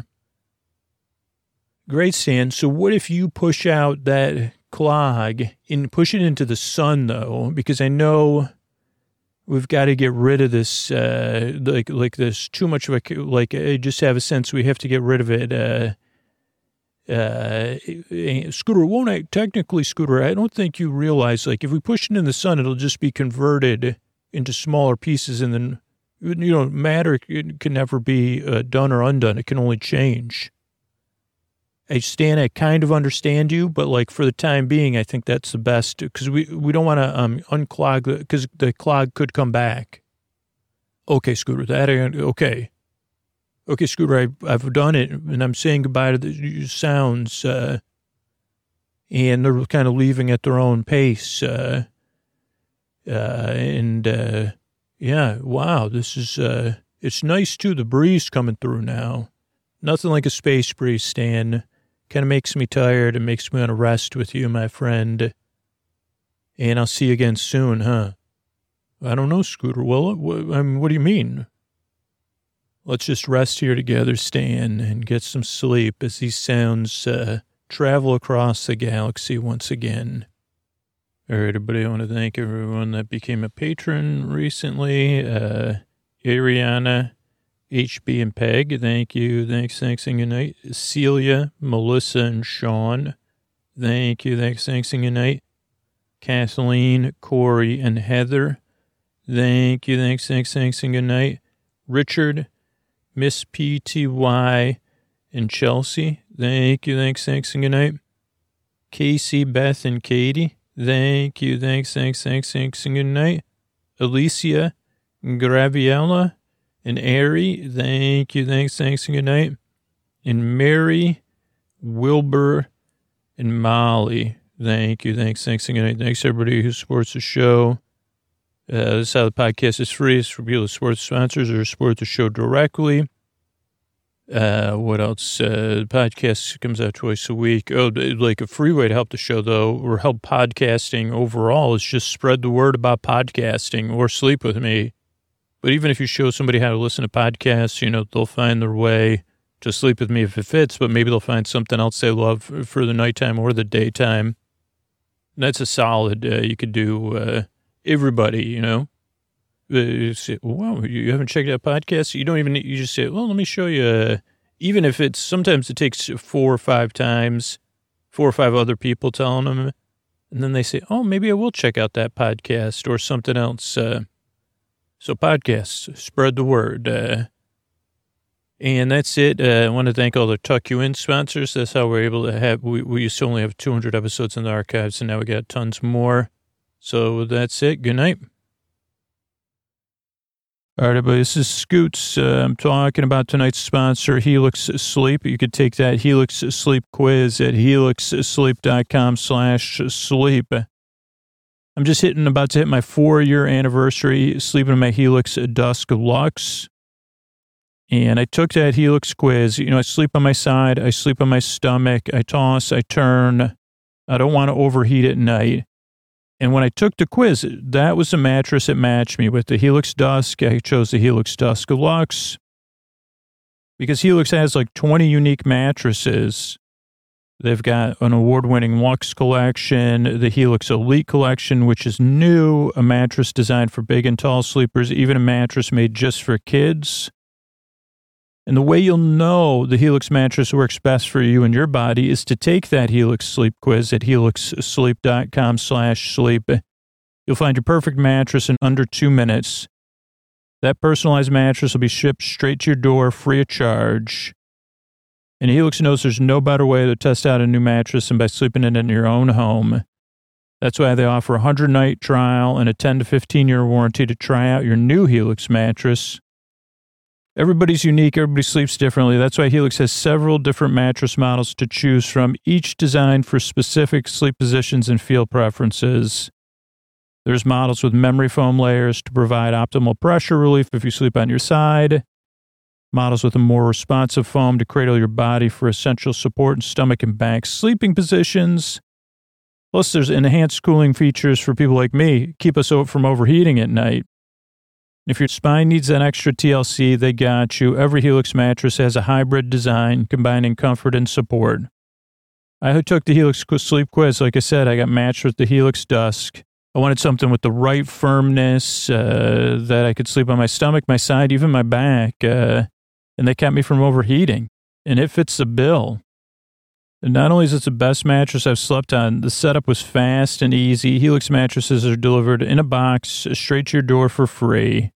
Great, Stan. So what if you push out that clog and push it into the sun, though? Because I know we've got to get rid of this, uh, like like this too much of a, like I just have a sense we have to get rid of it. Uh, uh, Scooter, won't I, technically, Scooter, I don't think you realize, like, if we push it in the sun, it'll just be converted into smaller pieces, and then, you know, matter can never be uh, done or undone. It can only change. I Stan, I kind of understand you, but like for the time being, I think that's the best because we, we don't want to um, unclog the, because the clog could come back. Okay, Scooter, that, okay. Okay, Scooter, I, I've done it and I'm saying goodbye to the sounds, uh, and they're kind of leaving at their own pace. Uh, uh, and, uh, yeah, wow, this is, uh, it's nice too, the breeze coming through now. Nothing like a space breeze, Stan. Kind of makes me tired and makes me want to rest with you, my friend. And I'll see you again soon, huh? I don't know, Scooter. Well, what, I mean, what do you mean? Let's just rest here together, Stan, and get some sleep as these sounds uh, travel across the galaxy once again. All right, everybody, I want to thank everyone that became a patron recently. Uh, Ariana, H B, and Peg, thank you. Thanks, thanks, and good night. Celia, Melissa, and Sean, thank you. Thanks, thanks, and good night. Kathleen, Corey, and Heather, thank you. Thanks, thanks, thanks, and good night. Richard, Miss P T Y, and Chelsea, thank you. Thanks, thanks, and good night. Casey, Beth, and Katie, thank you. Thanks, thanks, thanks, thanks, and good night. Alicia, Graviella, and Ari, thank you, thanks, thanks, and good night. And Mary, Wilbur, and Molly, thank you, thanks, thanks, and good night. Thanks, everybody who supports the show. Uh, this is how the podcast is free. It's for people to support sponsors or support the show directly. Uh, what else? Uh, the podcast comes out twice a week. Oh, like a free way to help the show, though, or help podcasting overall is just spread the word about podcasting or sleep with me. But even if you show somebody how to listen to podcasts, you know, they'll find their way to sleep with me if it fits, but maybe they'll find something else they love for the nighttime or the daytime. That's a solid, uh, you could do, uh, everybody, you know. Uh, you say, wow, you haven't checked out podcasts? You don't even, you just say, well, let me show you. Uh, even if it's, sometimes it takes four or five times, four or five other people telling them. And then they say, oh, maybe I will check out that podcast or something else. Uh, So podcasts, spread the word. Uh, and that's it. Uh, I want to thank all the Tuck You In sponsors. That's how we're able to have, we, we used to only have two hundred episodes in the archives, and now we got tons more. So that's it. Good night. All right, everybody, this is Scoots. Uh, I'm talking about tonight's sponsor, Helix Sleep. You could take that Helix Sleep quiz at helixsleep.com slash sleep. I'm just hitting, about to hit my four-year anniversary sleeping in my Helix Dusk Luxe. And I took that Helix quiz. You know, I sleep on my side. I sleep on my stomach. I toss. I turn. I don't want to overheat at night. And when I took the quiz, that was the mattress that matched me with the Helix Dusk. I chose the Helix Dusk Luxe because Helix has like twenty unique mattresses. They've got an award-winning Luxe collection, the Helix Elite collection, which is new, a mattress designed for big and tall sleepers, even a mattress made just for kids. And the way you'll know the Helix mattress works best for you and your body is to take that Helix Sleep quiz at helixsleep.com slash sleep. You'll find your perfect mattress in under two minutes. That personalized mattress will be shipped straight to your door free of charge. And Helix knows there's no better way to test out a new mattress than by sleeping in it in your own home. That's why they offer a one hundred night trial and a ten to fifteen year warranty to try out your new Helix mattress. Everybody's unique. Everybody sleeps differently. That's why Helix has several different mattress models to choose from, each designed for specific sleep positions and feel preferences. There's models with memory foam layers to provide optimal pressure relief if you sleep on your side. Models with a more responsive foam to cradle your body for essential support in stomach and back sleeping positions. Plus, there's enhanced cooling features for people like me, keep us from overheating at night. If your spine needs that extra T L C, they got you. Every Helix mattress has a hybrid design combining comfort and support. I took the Helix Sleep quiz. Like I said, I got matched with the Helix Dusk. I wanted something with the right firmness, uh, that I could sleep on my stomach, my side, even my back. Uh, and they kept me from overheating. And it fits the bill. And not only is it the best mattress I've slept on, the setup was fast and easy. Helix mattresses are delivered in a box straight to your door for free.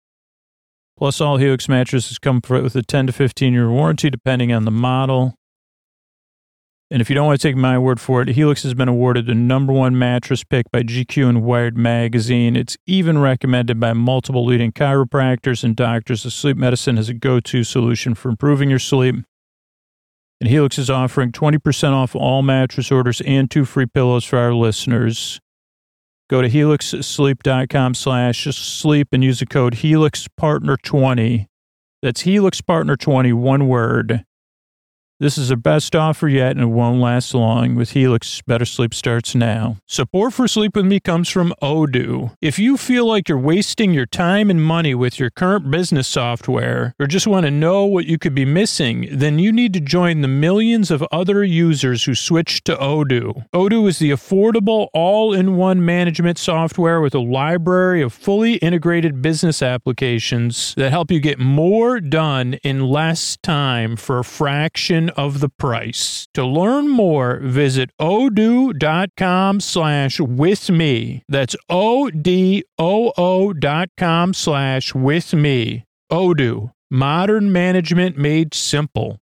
Plus, all Helix mattresses come with a ten to fifteen year warranty, depending on the model. And if you don't want to take my word for it, Helix has been awarded the number one mattress pick by G Q and Wired magazine. It's even recommended by multiple leading chiropractors and doctors of sleep medicine as a go-to solution for improving your sleep. And Helix is offering twenty percent off all mattress orders and two free pillows for our listeners. Go to helix sleep dot com slash sleep and use the code helix partner twenty. That's helix partner twenty, one word. This is the best offer yet, and it won't last long. With Helix, better sleep starts now. Support for Sleep With Me comes from Odoo. If you feel like you're wasting your time and money with your current business software, or just want to know what you could be missing, then you need to join the millions of other users who switched to Odoo. Odoo is the affordable, all-in-one management software with a library of fully integrated business applications that help you get more done in less time for a fraction of the price. To learn more, visit odoo.com slash with me. That's O-D-O-O dot com slash with me. Odoo, modern management made simple.